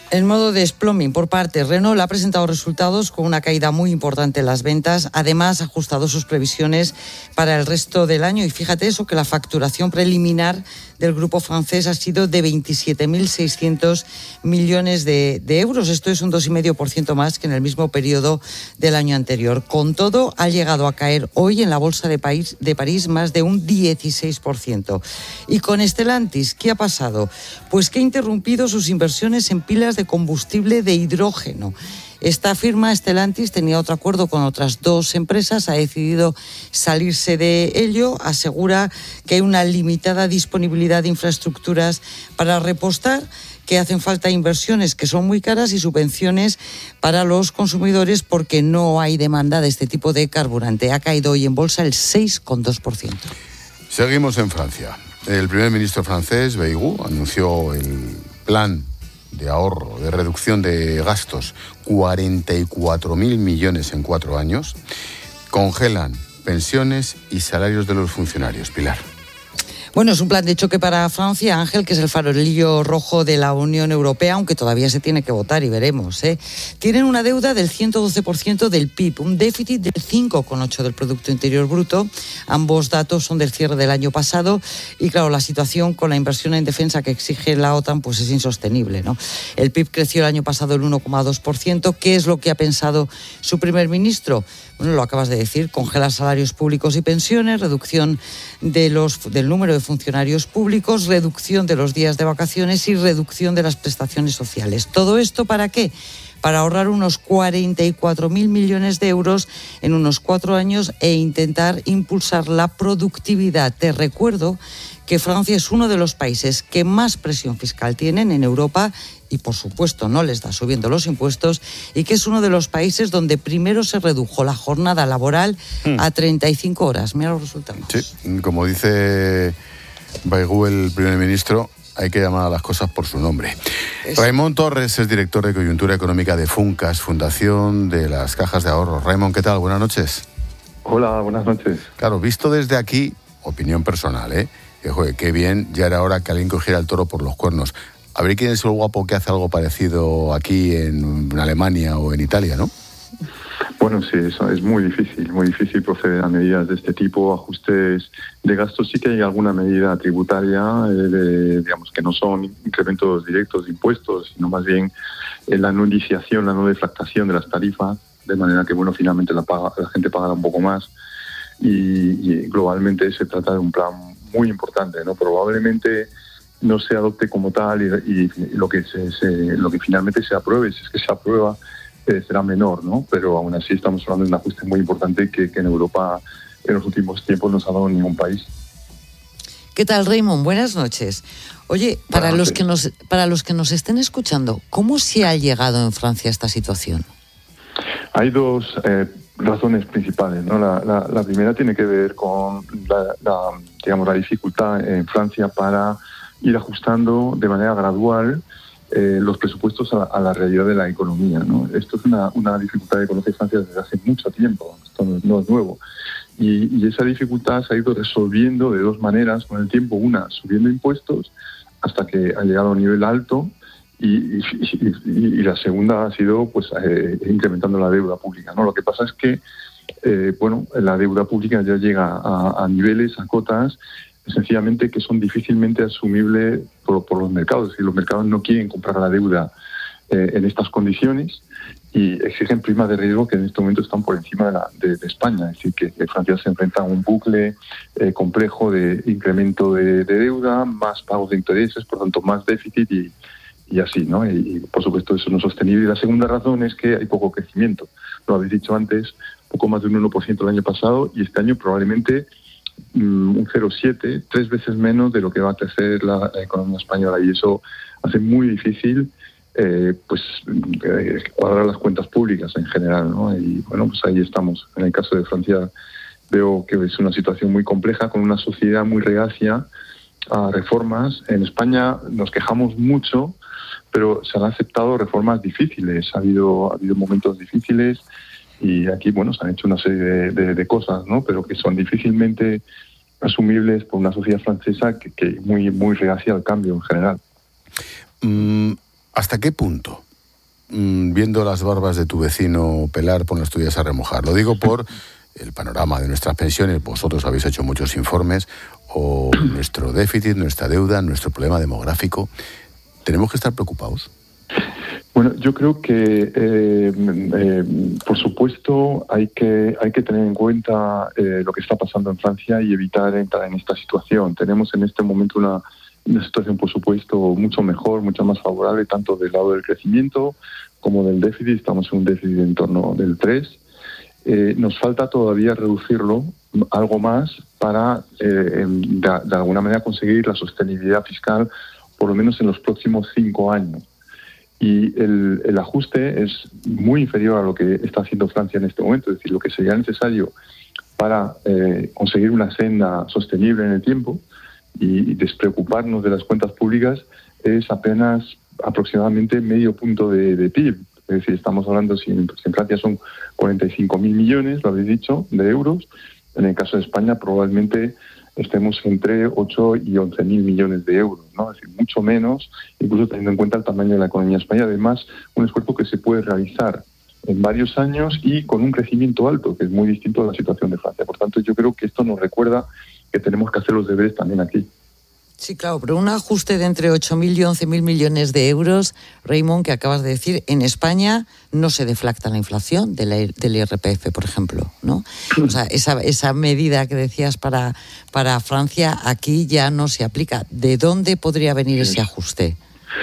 En modo de desploming por parte, Renault ha presentado resultados con una caída muy importante en las ventas. Además, ha ajustado sus previsiones para el resto del año. Y fíjate eso, que la facturación preliminar del grupo francés ha sido de veintisiete mil seiscientos millones de, de euros. Esto es un dos coma cinco por ciento más que en el mismo periodo del año anterior. Con todo, ha llegado a caer hoy en la Bolsa de París, de París más de un dieciséis por ciento. Y con Stellantis, ¿qué ha pasado? Pues que ha interrumpido sus inversiones en pilas de combustible de hidrógeno. Esta firma, Stellantis, tenía otro acuerdo con otras dos empresas, ha decidido salirse de ello, asegura que hay una limitada disponibilidad de infraestructuras para repostar, que hacen falta inversiones que son muy caras y subvenciones para los consumidores porque no hay demanda de este tipo de carburante. Ha caído hoy en bolsa el seis coma dos por ciento. Seguimos en Francia. El primer ministro francés, Bayrou, anunció el plan de ahorro, de reducción de gastos, cuarenta y cuatro mil millones en cuatro años. Congelan pensiones y salarios de los funcionarios. Pilar. Bueno, es un plan de choque para Francia, Ángel, que es el farolillo rojo de la Unión Europea, aunque todavía se tiene que votar y veremos, ¿eh? Tienen una deuda del ciento doce por ciento del P I B, un déficit del cinco coma ocho por ciento del Producto Interior Bruto. Ambos datos son del cierre del año pasado y, claro, la situación con la inversión en defensa que exige la OTAN pues es insostenible, ¿no? El P I B creció el año pasado el uno coma dos por ciento. ¿Qué es lo que ha pensado su primer ministro? Bueno, lo acabas de decir, congelar salarios públicos y pensiones, reducción de los, del número de funcionarios públicos, reducción de los días de vacaciones y reducción de las prestaciones sociales. ¿Todo esto para qué? Para ahorrar unos cuarenta y cuatro mil millones de euros en unos cuatro años e intentar impulsar la productividad. Te recuerdo que Francia es uno de los países que más presión fiscal tienen en Europa y, por supuesto, no les da subiendo los impuestos, y que es uno de los países donde primero se redujo la jornada laboral hmm. a treinta y cinco horas. Mira los resultados. Sí, como dice Bayrou, el primer ministro, hay que llamar a las cosas por su nombre. Es... Raimon Torres es director de Coyuntura Económica de Funcas, Fundación de las Cajas de Ahorro. Raimon, ¿qué tal? Buenas noches. Hola, buenas noches. Claro, visto desde aquí, opinión personal, ¿eh? Que, joder, qué bien, ya era hora que alguien cogiera el toro por los cuernos. A ver quién es el guapo que hace algo parecido aquí en Alemania o en Italia, ¿no? Bueno, sí, eso es muy difícil, muy difícil proceder a medidas de este tipo, ajustes de gastos. Sí que hay alguna medida tributaria, eh, de, digamos, que no son incrementos directos de impuestos, sino más bien eh, la no indiciación, la no deflactación de las tarifas, de manera que, bueno, finalmente la, paga, la gente pagará un poco más. Y, y globalmente se trata de un plan muy importante, ¿no? Probablemente no se adopte como tal y, y, y lo que se, se, lo que finalmente se apruebe, si es que se aprueba, eh, será menor, ¿no? Pero aún así estamos hablando de un ajuste muy importante que, que en Europa en los últimos tiempos no se ha dado en ningún país. ¿Qué tal, Raymond? Buenas noches. Oye, para los que nos para los que nos estén escuchando, ¿cómo se ha llegado en Francia a esta situación? Hay dos eh, razones principales, ¿no? La, la, la primera tiene que ver con la, la, digamos, la dificultad en Francia para ir ajustando de manera gradual eh, los presupuestos a la, a la realidad de la economía, ¿no? Esto es una, una dificultad que conoce Francia desde hace mucho tiempo, esto no, no es nuevo. Y, y esa dificultad se ha ido resolviendo de dos maneras con el tiempo. Una, subiendo impuestos hasta que ha llegado a un nivel alto, y, y, y, y la segunda ha sido pues eh, incrementando la deuda pública, ¿no? Lo que pasa es que eh, bueno, la deuda pública ya llega a, a niveles, a cotas, sencillamente que son difícilmente asumibles por, por los mercados. Y los mercados no quieren comprar la deuda eh, en estas condiciones y exigen primas de riesgo que en este momento están por encima de, la, de, de España. Es decir, que, que Francia se enfrenta a un bucle eh, complejo de incremento de, de deuda, más pagos de intereses, por tanto más déficit y, y así, ¿no? Y, y por supuesto eso no es sostenible. Y la segunda razón es que hay poco crecimiento. Lo habéis dicho antes, poco más de un uno por ciento el año pasado y este año probablemente un cero coma siete, tres veces menos de lo que va a crecer la, la economía española, y eso hace muy difícil eh, pues eh, cuadrar las cuentas públicas en general, ¿no? Y bueno, pues ahí estamos. En el caso de Francia veo que es una situación muy compleja, con una sociedad muy reacia a reformas. En España nos quejamos mucho, pero se han aceptado reformas difíciles, ha habido, ha habido momentos difíciles. Y aquí, bueno, se han hecho una serie de, de, de cosas, ¿no? Pero que son difícilmente asumibles por una sociedad francesa que, que muy muy reacia al cambio en general. Mm, ¿hasta qué punto, mmm, viendo las barbas de tu vecino pelar, pones las tuyas a remojar? Lo digo por el panorama de nuestras pensiones. Vosotros habéis hecho muchos informes, o nuestro déficit, nuestra deuda, nuestro problema demográfico. ¿Tenemos que estar preocupados? Bueno, yo creo que, eh, eh, por supuesto, hay que hay que tener en cuenta eh, lo que está pasando en Francia y evitar entrar en esta situación. Tenemos en este momento una, una situación, por supuesto, mucho mejor, mucho más favorable, tanto del lado del crecimiento como del déficit. Estamos en un déficit en torno del tres. Eh, nos falta todavía reducirlo algo más para, eh, de, de alguna manera, conseguir la sostenibilidad fiscal, por lo menos en los próximos cinco años. Y el, el ajuste es muy inferior a lo que está haciendo Francia en este momento. Es decir, lo que sería necesario para eh, conseguir una senda sostenible en el tiempo y despreocuparnos de las cuentas públicas es apenas aproximadamente medio punto de, de P I B. Es decir, estamos hablando, si en, si en Francia son cuarenta y cinco mil millones, lo habéis dicho, de euros. En el caso de España probablemente estemos entre ocho y once mil millones de euros, ¿no? Es decir, mucho menos, incluso teniendo en cuenta el tamaño de la economía española. Además, un esfuerzo que se puede realizar en varios años y con un crecimiento alto, que es muy distinto a la situación de Francia. Por tanto, yo creo que esto nos recuerda que tenemos que hacer los deberes también aquí. Sí, claro, pero un ajuste de entre ocho mil y once mil millones de euros, Raimon, que acabas de decir, en España no se deflacta la inflación de la, del I R P F, por ejemplo, ¿no? O sea, esa, esa medida que decías para, para Francia aquí ya no se aplica. ¿De dónde podría venir ese ajuste?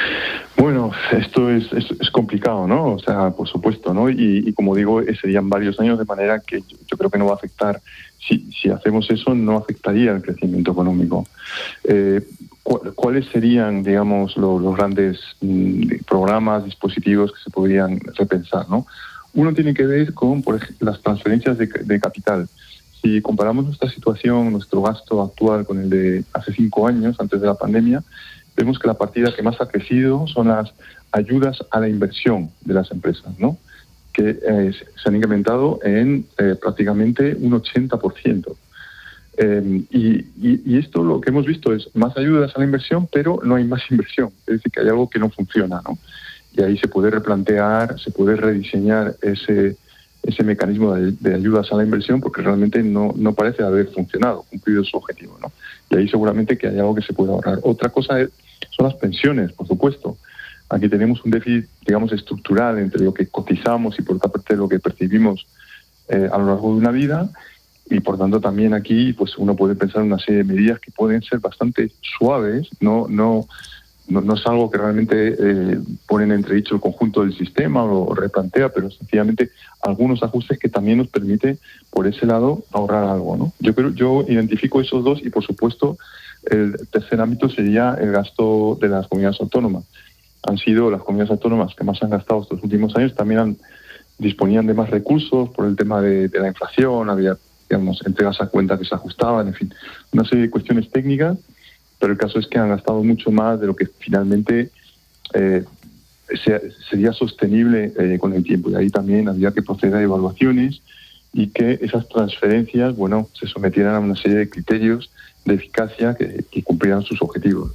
Bueno, esto es, es, es complicado, ¿no? O sea, por supuesto, ¿no? Y, y como digo, serían varios años, de manera que yo, yo creo que no va a afectar. Si, si hacemos eso, no afectaría el crecimiento económico. Eh, cu- ¿Cuáles serían, digamos, lo, los grandes mm, programas, dispositivos que se podrían repensar, ¿no? Uno tiene que ver con, por ejemplo, las transferencias de, de capital. Si comparamos nuestra situación, nuestro gasto actual con el de hace cinco años, antes de la pandemia, vemos que la partida que más ha crecido son las ayudas a la inversión de las empresas, ¿no? Que eh, se han incrementado en eh, prácticamente un ochenta por ciento. Eh, y, y, y esto lo que hemos visto es más ayudas a la inversión, pero no hay más inversión. Es decir, que hay algo que no funciona, ¿no? Y ahí se puede replantear, se puede rediseñar ese, ese mecanismo de, de ayudas a la inversión, porque realmente no, no parece haber funcionado, cumplido su objetivo, ¿no? Y ahí seguramente que hay algo que se puede ahorrar. Otra cosa es, son las pensiones, por supuesto. Aquí tenemos un déficit, digamos, estructural entre lo que cotizamos y por otra parte lo que percibimos eh, a lo largo de una vida, y por tanto también aquí pues uno puede pensar en una serie de medidas que pueden ser bastante suaves, no no no, no es algo que realmente eh, pone en entredicho el conjunto del sistema o lo replantea, pero sencillamente algunos ajustes que también nos permite por ese lado ahorrar algo, ¿no? Yo creo, yo identifico esos dos, y por supuesto el tercer ámbito sería el gasto de las comunidades autónomas. Han sido las comunidades autónomas que más han gastado estos últimos años, también han, disponían de más recursos por el tema de, de la inflación, había, digamos, entregas a cuenta que se ajustaban, en fin, una serie de cuestiones técnicas, pero el caso es que han gastado mucho más de lo que finalmente eh, sea, sería sostenible eh, con el tiempo, y ahí también había que proceder a evaluaciones y que esas transferencias, bueno, se sometieran a una serie de criterios de eficacia que, que cumplieran sus objetivos.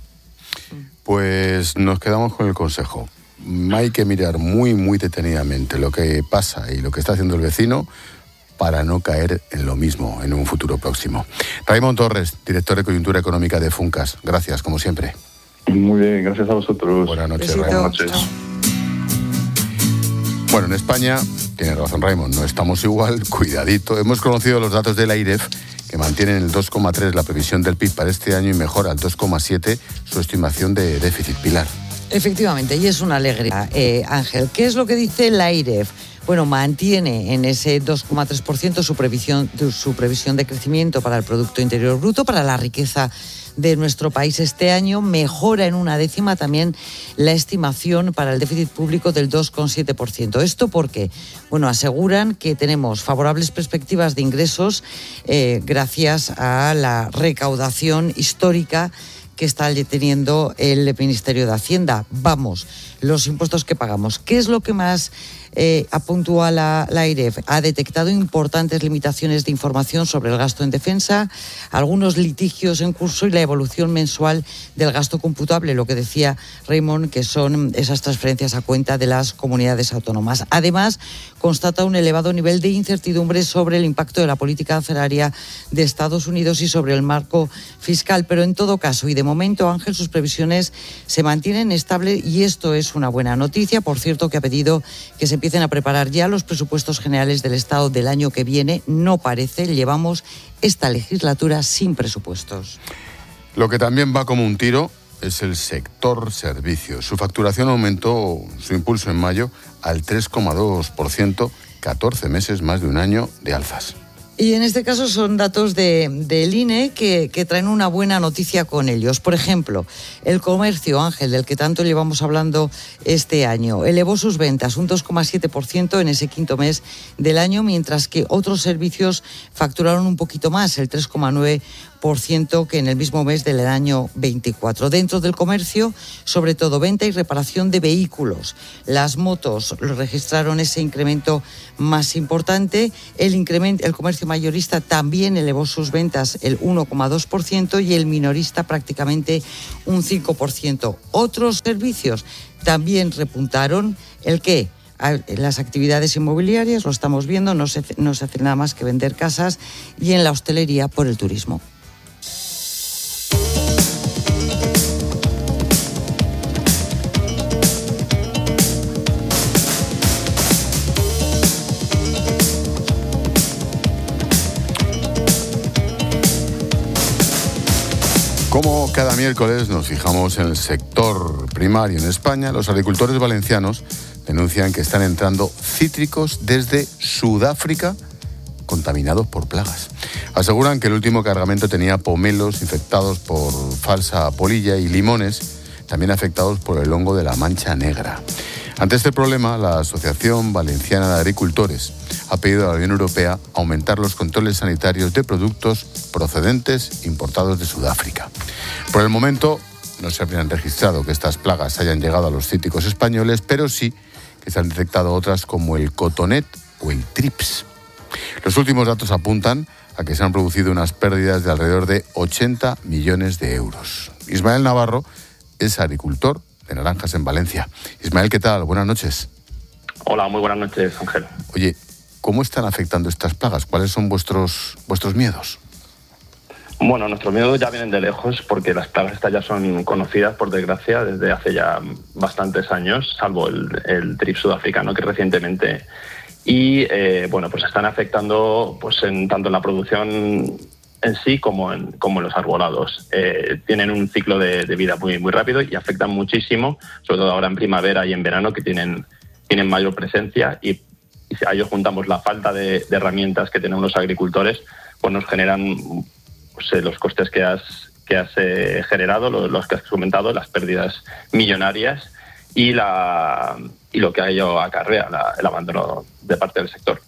Pues nos quedamos con el consejo. Hay que mirar muy, muy detenidamente lo que pasa y lo que está haciendo el vecino para no caer en lo mismo en un futuro próximo. Raimon Torres, director de Coyuntura Económica de Funcas. Gracias, como siempre. Muy bien, gracias a vosotros. Buenas noches, Raimon. Buenas noches. Bueno, en España, tiene razón Raimon, no estamos igual, cuidadito. Hemos conocido los datos del AIREF, que mantienen el dos coma tres la previsión del P I B para este año y mejora al dos coma siete su estimación de déficit. Pilar. Efectivamente, y es una alegría. Eh, Ángel, ¿qué es lo que dice el AIREF? Bueno, mantiene en ese dos coma tres por ciento su previsión, su previsión de crecimiento para el Producto Interior Bruto, para la riqueza de nuestro país este año. Mejora en una décima también la estimación para el déficit público del dos coma siete por ciento. ¿Esto por qué? Bueno, aseguran que tenemos favorables perspectivas de ingresos eh, gracias a la recaudación histórica que está teniendo el Ministerio de Hacienda. Vamos, los impuestos que pagamos. ¿Qué es lo que más eh, apuntúa la, la AIREF? Ha detectado importantes limitaciones de información sobre el gasto en defensa, algunos litigios en curso y la evolución mensual del gasto computable, lo que decía Raymond, que son esas transferencias a cuenta de las comunidades autónomas. Además, constata un elevado nivel de incertidumbre sobre el impacto de la política agraria de Estados Unidos y sobre el marco fiscal. Pero en todo caso, y de momento, Ángel, sus previsiones se mantienen estables y esto es una buena noticia. Por cierto, que ha pedido que se empiecen a preparar ya los presupuestos generales del Estado del año que viene. No parece, llevamos esta legislatura sin presupuestos. Lo que también va como un tiro es el sector servicios. Su facturación aumentó su impulso en mayo al tres coma dos por ciento, catorce meses, más de un año de alzas. Y en este caso son datos de, del I N E que, que traen una buena noticia con ellos. Por ejemplo, el comercio, Ángel, del que tanto llevamos hablando este año, elevó sus ventas un dos coma siete por ciento en ese quinto mes del año, mientras que otros servicios facturaron un poquito más, el tres coma nueve por ciento que en el mismo mes del año veinticuatro. Dentro del comercio, sobre todo venta y reparación de vehículos. Las motos registraron ese incremento más importante. El incremento, el comercio mayorista también elevó sus ventas el uno coma dos por ciento y el minorista prácticamente un cinco por ciento. Otros servicios también repuntaron. ¿El qué? Las actividades inmobiliarias, lo estamos viendo, no se, no se hace nada más que vender casas, y en la hostelería por el turismo. Como cada miércoles nos fijamos en el sector primario en España, los agricultores valencianos denuncian que están entrando cítricos desde Sudáfrica contaminados por plagas. Aseguran que el último cargamento tenía pomelos infectados por falsa polilla y limones también afectados por el hongo de la mancha negra. Ante este problema, la Asociación Valenciana de Agricultores ha pedido a la Unión Europea aumentar los controles sanitarios de productos procedentes importados de Sudáfrica. Por el momento, no se habrían registrado que estas plagas hayan llegado a los cítricos españoles, pero sí que se han detectado otras como el cotonet o el trips. Los últimos datos apuntan a que se han producido unas pérdidas de alrededor de ochenta millones de euros. Ismael Navarro es agricultor de naranjas en Valencia. Ismael, ¿qué tal? Buenas noches. Hola, muy buenas noches, Ángel. Oye, ¿cómo están afectando estas plagas? ¿Cuáles son vuestros, vuestros miedos? Bueno, nuestros miedos ya vienen de lejos porque las plagas estas ya son conocidas, por desgracia, desde hace ya bastantes años, salvo el, el trips sudafricano que recientemente. Y, eh, bueno, pues están afectando pues en, tanto en la producción en sí como en, como en los arbolados. Eh, tienen un ciclo de, de vida muy, muy rápido y afectan muchísimo, sobre todo ahora en primavera y en verano, que tienen, tienen mayor presencia, y, y si a ellos juntamos la falta de, de herramientas que tenemos los agricultores, pues nos generan pues, eh, los costes que has, que has eh, generado, los, los que has comentado, las pérdidas millonarias y, la, y lo que a ello acarrea la, el abandono de parte del sector.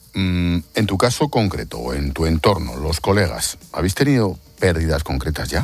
En tu caso concreto, o en tu entorno, los colegas, ¿habéis tenido pérdidas concretas ya?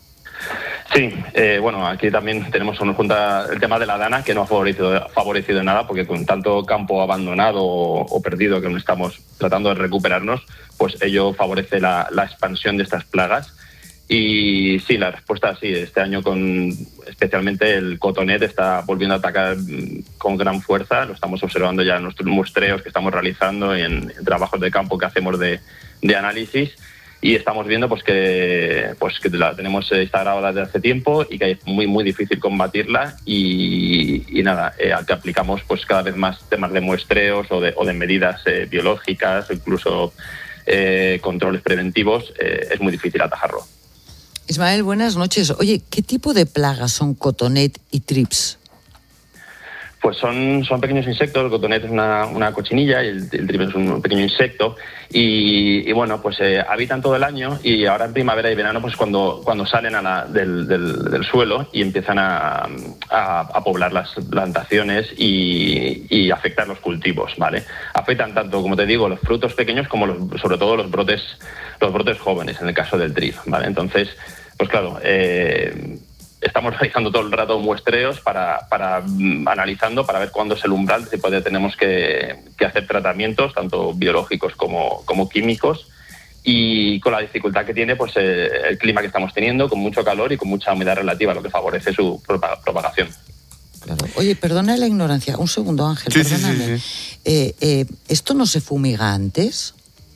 Sí, eh, bueno, aquí también tenemos una junta, el tema de la dana, que no ha favorecido, favorecido en nada, porque con tanto campo abandonado o, o perdido que no estamos tratando de recuperarnos, pues ello favorece la, la expansión de estas plagas. Y sí, la respuesta sí, este año con especialmente el cotonet está volviendo a atacar con gran fuerza. Lo estamos observando ya en nuestros muestreos que estamos realizando y en, en trabajos de campo que hacemos de, de análisis. Y estamos viendo pues que pues que la tenemos instalada desde hace tiempo y que es muy muy difícil combatirla. Y, y nada, eh, que aplicamos pues cada vez más temas de muestreos o de, o de medidas eh, biológicas, incluso eh, controles preventivos, eh, es muy difícil atajarlo. Ismael, buenas noches. Oye, ¿qué tipo de plagas son cotonet y trips? Pues son, son pequeños insectos. El cotonet es una, una cochinilla y el, el trips es un pequeño insecto. Y, y bueno, pues eh, habitan todo el año y ahora en primavera y verano pues cuando, cuando salen a la, del, del, del suelo y empiezan a, a, a poblar las plantaciones y, y afectar los cultivos, ¿vale? Afectan tanto, como te digo, los frutos pequeños como los, sobre todo los brotes, los brotes jóvenes, en el caso del trips, ¿vale? Entonces, pues claro, eh, estamos realizando todo el rato muestreos para, para mm, analizando, para ver cuándo es el umbral, si puede, tenemos que, que hacer tratamientos, tanto biológicos como, como químicos, y con la dificultad que tiene pues eh, el clima que estamos teniendo, con mucho calor y con mucha humedad relativa, lo que favorece su propagación. Claro. Oye, perdona la ignorancia, un segundo, Ángel, Sí, perdóname. sí, sí, sí. Eh, eh, ¿Esto no se fumiga antes?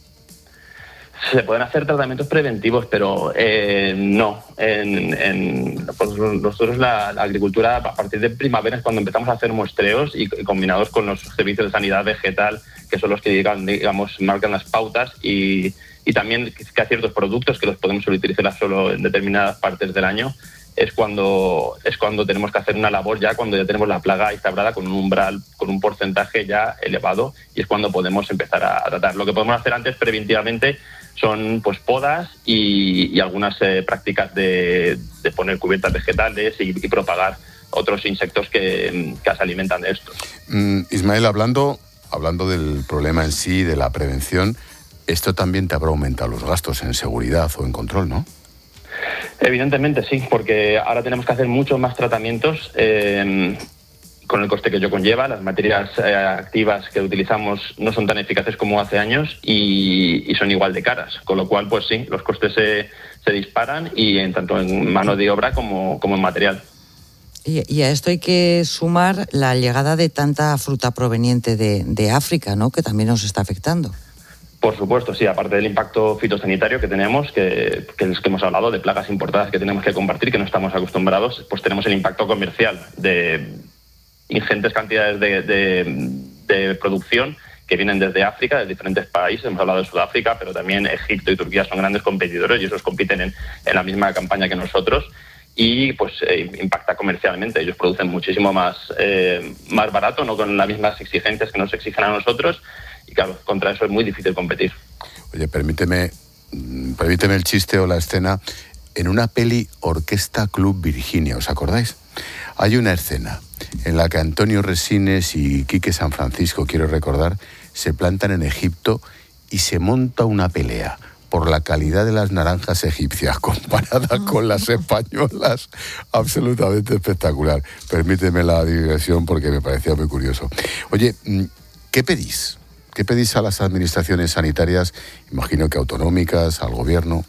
Se pueden hacer tratamientos preventivos, pero eh, no. En, en, pues nosotros la, la agricultura, a partir de primavera es cuando empezamos a hacer muestreos y, y combinados con los servicios de sanidad vegetal, que son los que digamos marcan las pautas, y, y también que hay ciertos productos que los podemos utilizar solo en determinadas partes del año, es cuando es cuando tenemos que hacer una labor ya cuando ya tenemos la plaga instaurada con un umbral, con un porcentaje ya elevado, y es cuando podemos empezar a, a tratar. Lo que podemos hacer antes preventivamente son pues podas y, y algunas eh, prácticas de, de poner cubiertas vegetales y, y propagar otros insectos que, que se alimentan de estos. Mm, Ismael, hablando, hablando del problema en sí, de la prevención, esto también te habrá aumentado los gastos en seguridad o en control, ¿no? Evidentemente sí, porque ahora tenemos que hacer muchos más tratamientos eh, con el coste que ello conlleva. Las materias eh, activas que utilizamos no son tan eficaces como hace años y, y son igual de caras, con lo cual pues sí, los costes se, se disparan, y en tanto en mano de obra como, como en material. Y, y a esto hay que sumar la llegada de tanta fruta proveniente de, de África, ¿no?, que también nos está afectando. Por supuesto, sí, aparte del impacto fitosanitario que tenemos, que, que es que hemos hablado, de plagas importadas que tenemos que combatir, que no estamos acostumbrados, pues tenemos el impacto comercial de ingentes cantidades de, de, de producción que vienen desde África, de diferentes países. Hemos hablado de Sudáfrica, pero también Egipto y Turquía son grandes competidores y esos compiten en, en la misma campaña que nosotros, y pues eh, impacta comercialmente. Ellos producen muchísimo más, eh, más barato, no con las mismas exigencias que nos exigen a nosotros, y claro, contra eso es muy difícil competir. Oye, permíteme, permíteme el chiste o la escena. En una peli Orquesta Club Virginia, ¿os acordáis? Hay una escena en la que Antonio Resines y Quique San Francisco, quiero recordar, se plantan en Egipto y se monta una pelea por la calidad de las naranjas egipcias comparada con las españolas. Absolutamente espectacular. Permíteme la digresión porque me parecía muy curioso. Oye, ¿qué pedís? ¿Qué pedís a las administraciones sanitarias? Imagino que autonómicas, al gobierno.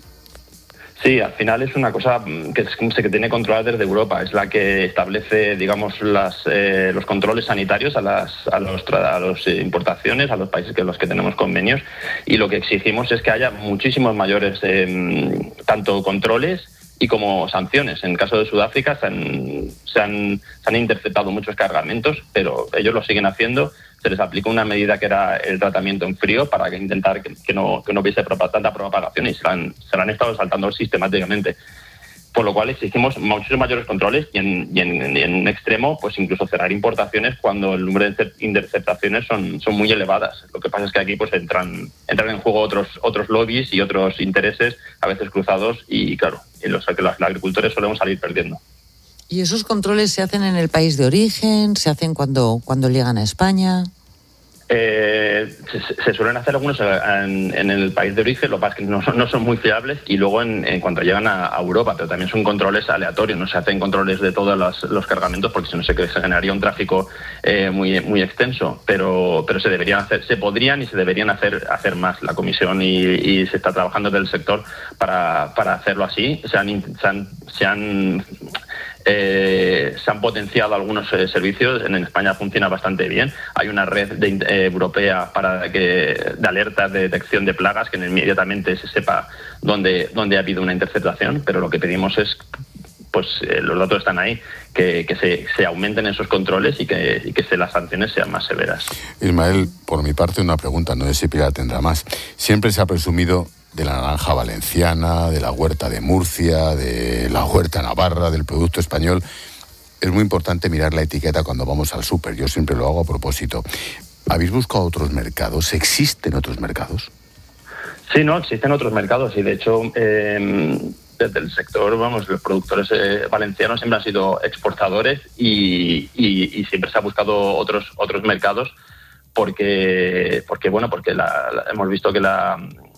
Sí, al final es una cosa que se que tiene controlada desde Europa. Es la que establece, digamos, las, eh, los controles sanitarios a las a los, a los importaciones, a los países con los que tenemos convenios. Y lo que exigimos es que haya muchísimos mayores, eh, tanto controles y como sanciones. En el caso de Sudáfrica se han, se han, se han interceptado muchos cargamentos, pero ellos lo siguen haciendo. Se les aplicó una medida que era el tratamiento en frío para que intentar que, que no que no hubiese tanta propagación, y se la han, se la han estado saltando sistemáticamente. Por lo cual exigimos muchos mayores controles y en, y en, y en un extremo pues incluso cerrar importaciones cuando el número de interceptaciones son, son muy elevadas. Lo que pasa es que aquí pues entran entran en juego otros otros lobbies y otros intereses a veces cruzados, y claro, en los que los agricultores solemos salir perdiendo. ¿Y esos controles se hacen en el país de origen? ¿Se hacen cuando, cuando llegan a España? Eh, se, se suelen hacer algunos en, en el país de origen, lo que pasa es que no son, no son muy fiables, y luego en, en cuanto llegan a, a Europa, pero también son controles aleatorios, no se hacen controles de todos los, los cargamentos, porque si no se, se generaría un tráfico eh, muy muy extenso, pero pero se deberían hacer, se podrían y se deberían hacer hacer más. La comisión y, y se está trabajando desde el sector para, para hacerlo así. Se han, se han, se han Eh, se han potenciado algunos eh, servicios. En España funciona bastante bien. Hay una red de, eh, europea para que, de alertas de detección de plagas, que inmediatamente se sepa dónde, dónde ha habido una interceptación, pero lo que pedimos es, pues eh, los datos están ahí, que, que se, se aumenten esos controles y que, y que se, las sanciones sean más severas. Ismael, por mi parte una pregunta, no sé si Pilar tendrá más. Siempre se ha presumido de la naranja valenciana, de la huerta de Murcia, de la huerta navarra, del producto español. Es muy importante mirar la etiqueta cuando vamos al súper. Yo siempre lo hago a propósito. ¿Habéis buscado otros mercados? ¿Existen otros mercados? Sí, no, existen otros mercados, y de hecho eh, desde el sector, vamos, los productores eh, valencianos siempre han sido exportadores, y, y, y siempre se ha buscado otros otros mercados porque porque bueno porque la, la, hemos visto que la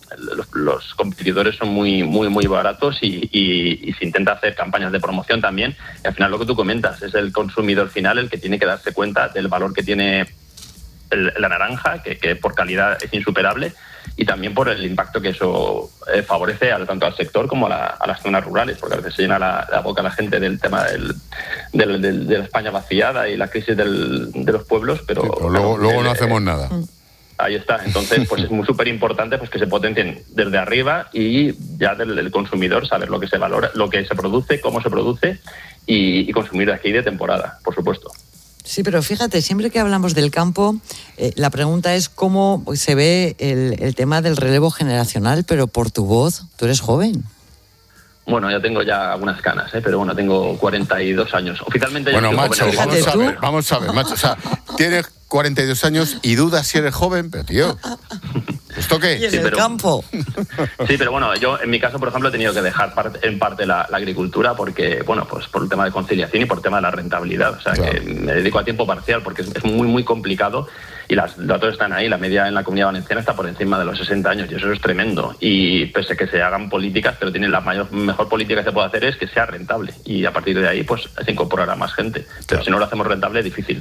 los, los competidores son muy muy muy baratos y, y, y se intenta hacer campañas de promoción también. Y al final lo que tú comentas, es el consumidor final el que tiene que darse cuenta del valor que tiene el, la naranja, que, que por calidad es insuperable, y también por el impacto que eso eh, favorece al, tanto al sector como a, la, a las zonas rurales, porque a veces se llena la, la boca a la gente del tema del, del, del, de la España vaciada y la crisis del, de los pueblos, pero, sí, pero luego, luego el, no hacemos nada. Ahí está. Entonces, pues es muy súper importante pues que se potencien desde arriba y ya del, del consumidor saber lo que se valora, lo que se produce, cómo se produce y, y consumir de aquí de temporada, por supuesto. Sí, pero fíjate, siempre que hablamos del campo, eh, la pregunta es cómo se ve el, el tema del relevo generacional, pero por tu voz, tú eres joven. Bueno, yo tengo ya algunas canas, ¿eh? Pero bueno, tengo cuarenta y dos años. Oficialmente ya bueno, no macho, soy joven. vamos a ver, vamos a ver, macho. O sea, tienes cuarenta y dos años y dudas si eres joven, pero tío, ¿esto qué? Y en sí, el pero, campo. Sí, pero bueno, yo en mi caso, por ejemplo, he tenido que dejar parte, en parte la, la agricultura porque, bueno, pues por el tema de conciliación y por el tema de la rentabilidad. O sea, claro, que me dedico a tiempo parcial porque es, es muy, muy complicado y las, los datos están ahí. La media en la Comunidad Valenciana está por encima de los sesenta años y eso es tremendo. Y pese a que se hagan políticas, pero tienen la mayor, mejor política que se puede hacer es que sea rentable y a partir de ahí pues se incorporará más gente. Pero claro, si no lo hacemos rentable es difícil.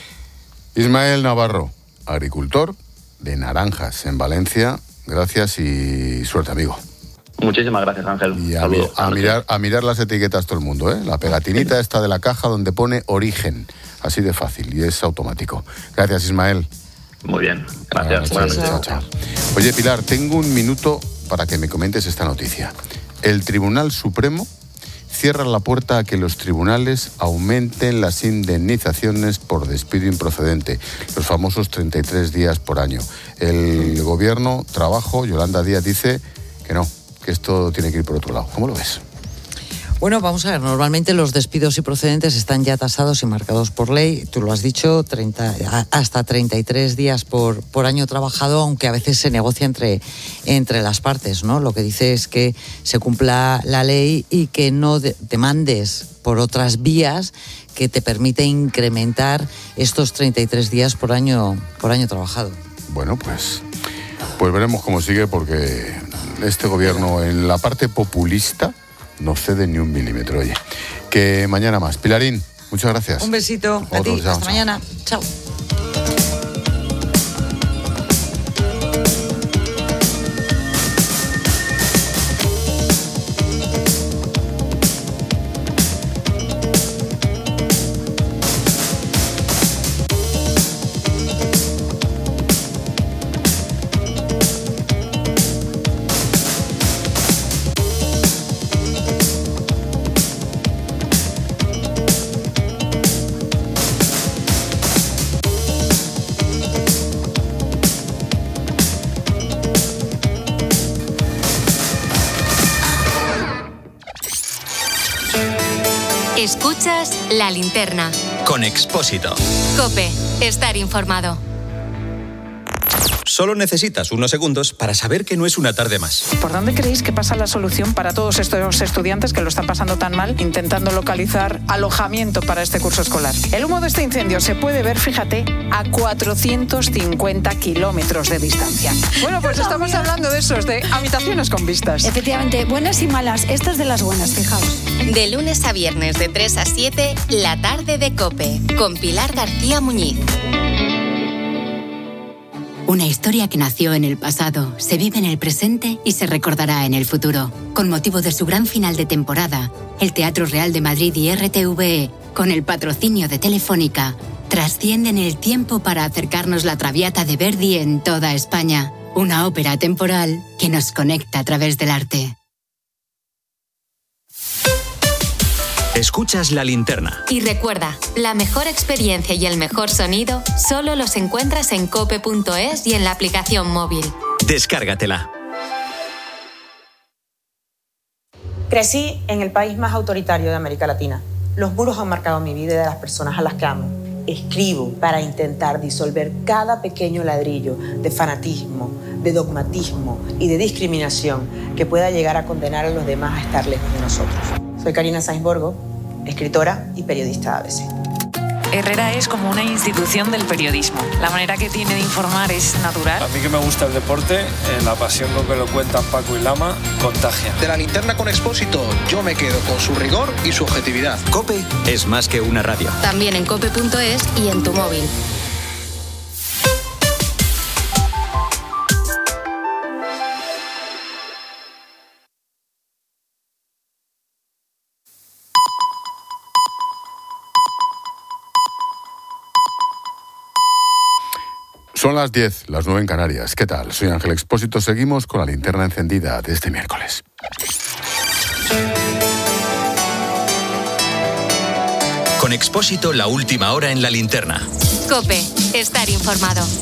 Ismael Navarro, agricultor de naranjas en Valencia. Gracias y suerte, amigo. Muchísimas gracias, Ángel. Y a, mi, a, mirar, a mirar las etiquetas todo el mundo, ¿eh? La pegatinita esta de la caja donde pone origen. Así de fácil y es automático. Gracias, Ismael. Muy bien, gracias. Buenas noches. Chao, chao. Oye, Pilar, tengo un minuto para que me comentes esta noticia. El Tribunal Supremo cierra la puerta a que los tribunales aumenten las indemnizaciones por despido improcedente, los famosos treinta y tres días por año. El gobierno, Trabajo, Yolanda Díaz, dice que no, que esto tiene que ir por otro lado. ¿Cómo lo ves? Bueno, vamos a ver, normalmente los despidos improcedentes están ya tasados y marcados por ley, tú lo has dicho, treinta, hasta treinta y tres días por, por año trabajado, aunque a veces se negocia entre, entre las partes, ¿no? Lo que dice es que se cumpla la ley y que no de, demandes por otras vías que te permite incrementar estos treinta y tres días por año, por año trabajado. Bueno, pues, pues veremos cómo sigue, porque este gobierno en la parte populista no cede ni un milímetro. Oye, que mañana más. Pilarín, muchas gracias. Un besito a ti, hasta mañana. Chao. Escuchas La Linterna. Con Expósito. COPE. Estar informado. Solo necesitas unos segundos para saber que no es una tarde más. ¿Por dónde creéis que pasa la solución para todos estos estudiantes que lo están pasando tan mal, intentando localizar alojamiento para este curso escolar? El humo de este incendio se puede ver, fíjate, a cuatrocientos cincuenta kilómetros de distancia. Bueno, pues estamos hablando de esos, de habitaciones con vistas. Efectivamente, buenas y malas. Estas de las buenas, fijaos. De lunes a viernes de tres a siete, La Tarde de COPE, con Pilar García Muñiz. Una historia que nació en el pasado, se vive en el presente y se recordará en el futuro. Con motivo de su gran final de temporada, el Teatro Real de Madrid y R T V E, con el patrocinio de Telefónica, trascienden el tiempo para acercarnos la Traviata de Verdi en toda España. Una ópera temporal que nos conecta a través del arte. Escuchas La Linterna. Y recuerda, la mejor experiencia y el mejor sonido solo los encuentras en cope punto es y en la aplicación móvil. Descárgatela. Crecí en el país más autoritario de América Latina. Los muros han marcado mi vida y de las personas a las que amo. Escribo para intentar disolver cada pequeño ladrillo de fanatismo, de dogmatismo y de discriminación que pueda llegar a condenar a los demás a estar lejos de nosotros. Soy Karina Sainz Borgo, escritora y periodista de A B C. Herrera es como una institución del periodismo. La manera que tiene de informar es natural. A mí que me gusta el deporte, eh, la pasión con que lo cuentan Paco y Lama contagia. De la linterna con Expósito, yo me quedo con su rigor y su objetividad. COPE es más que una radio. También en cope punto es y en tu móvil. Son las diez, las nueve en Canarias. ¿Qué tal? Soy Ángel Expósito. Seguimos con la linterna encendida de este miércoles. Con Expósito, la última hora en la linterna. COPE, estar informado.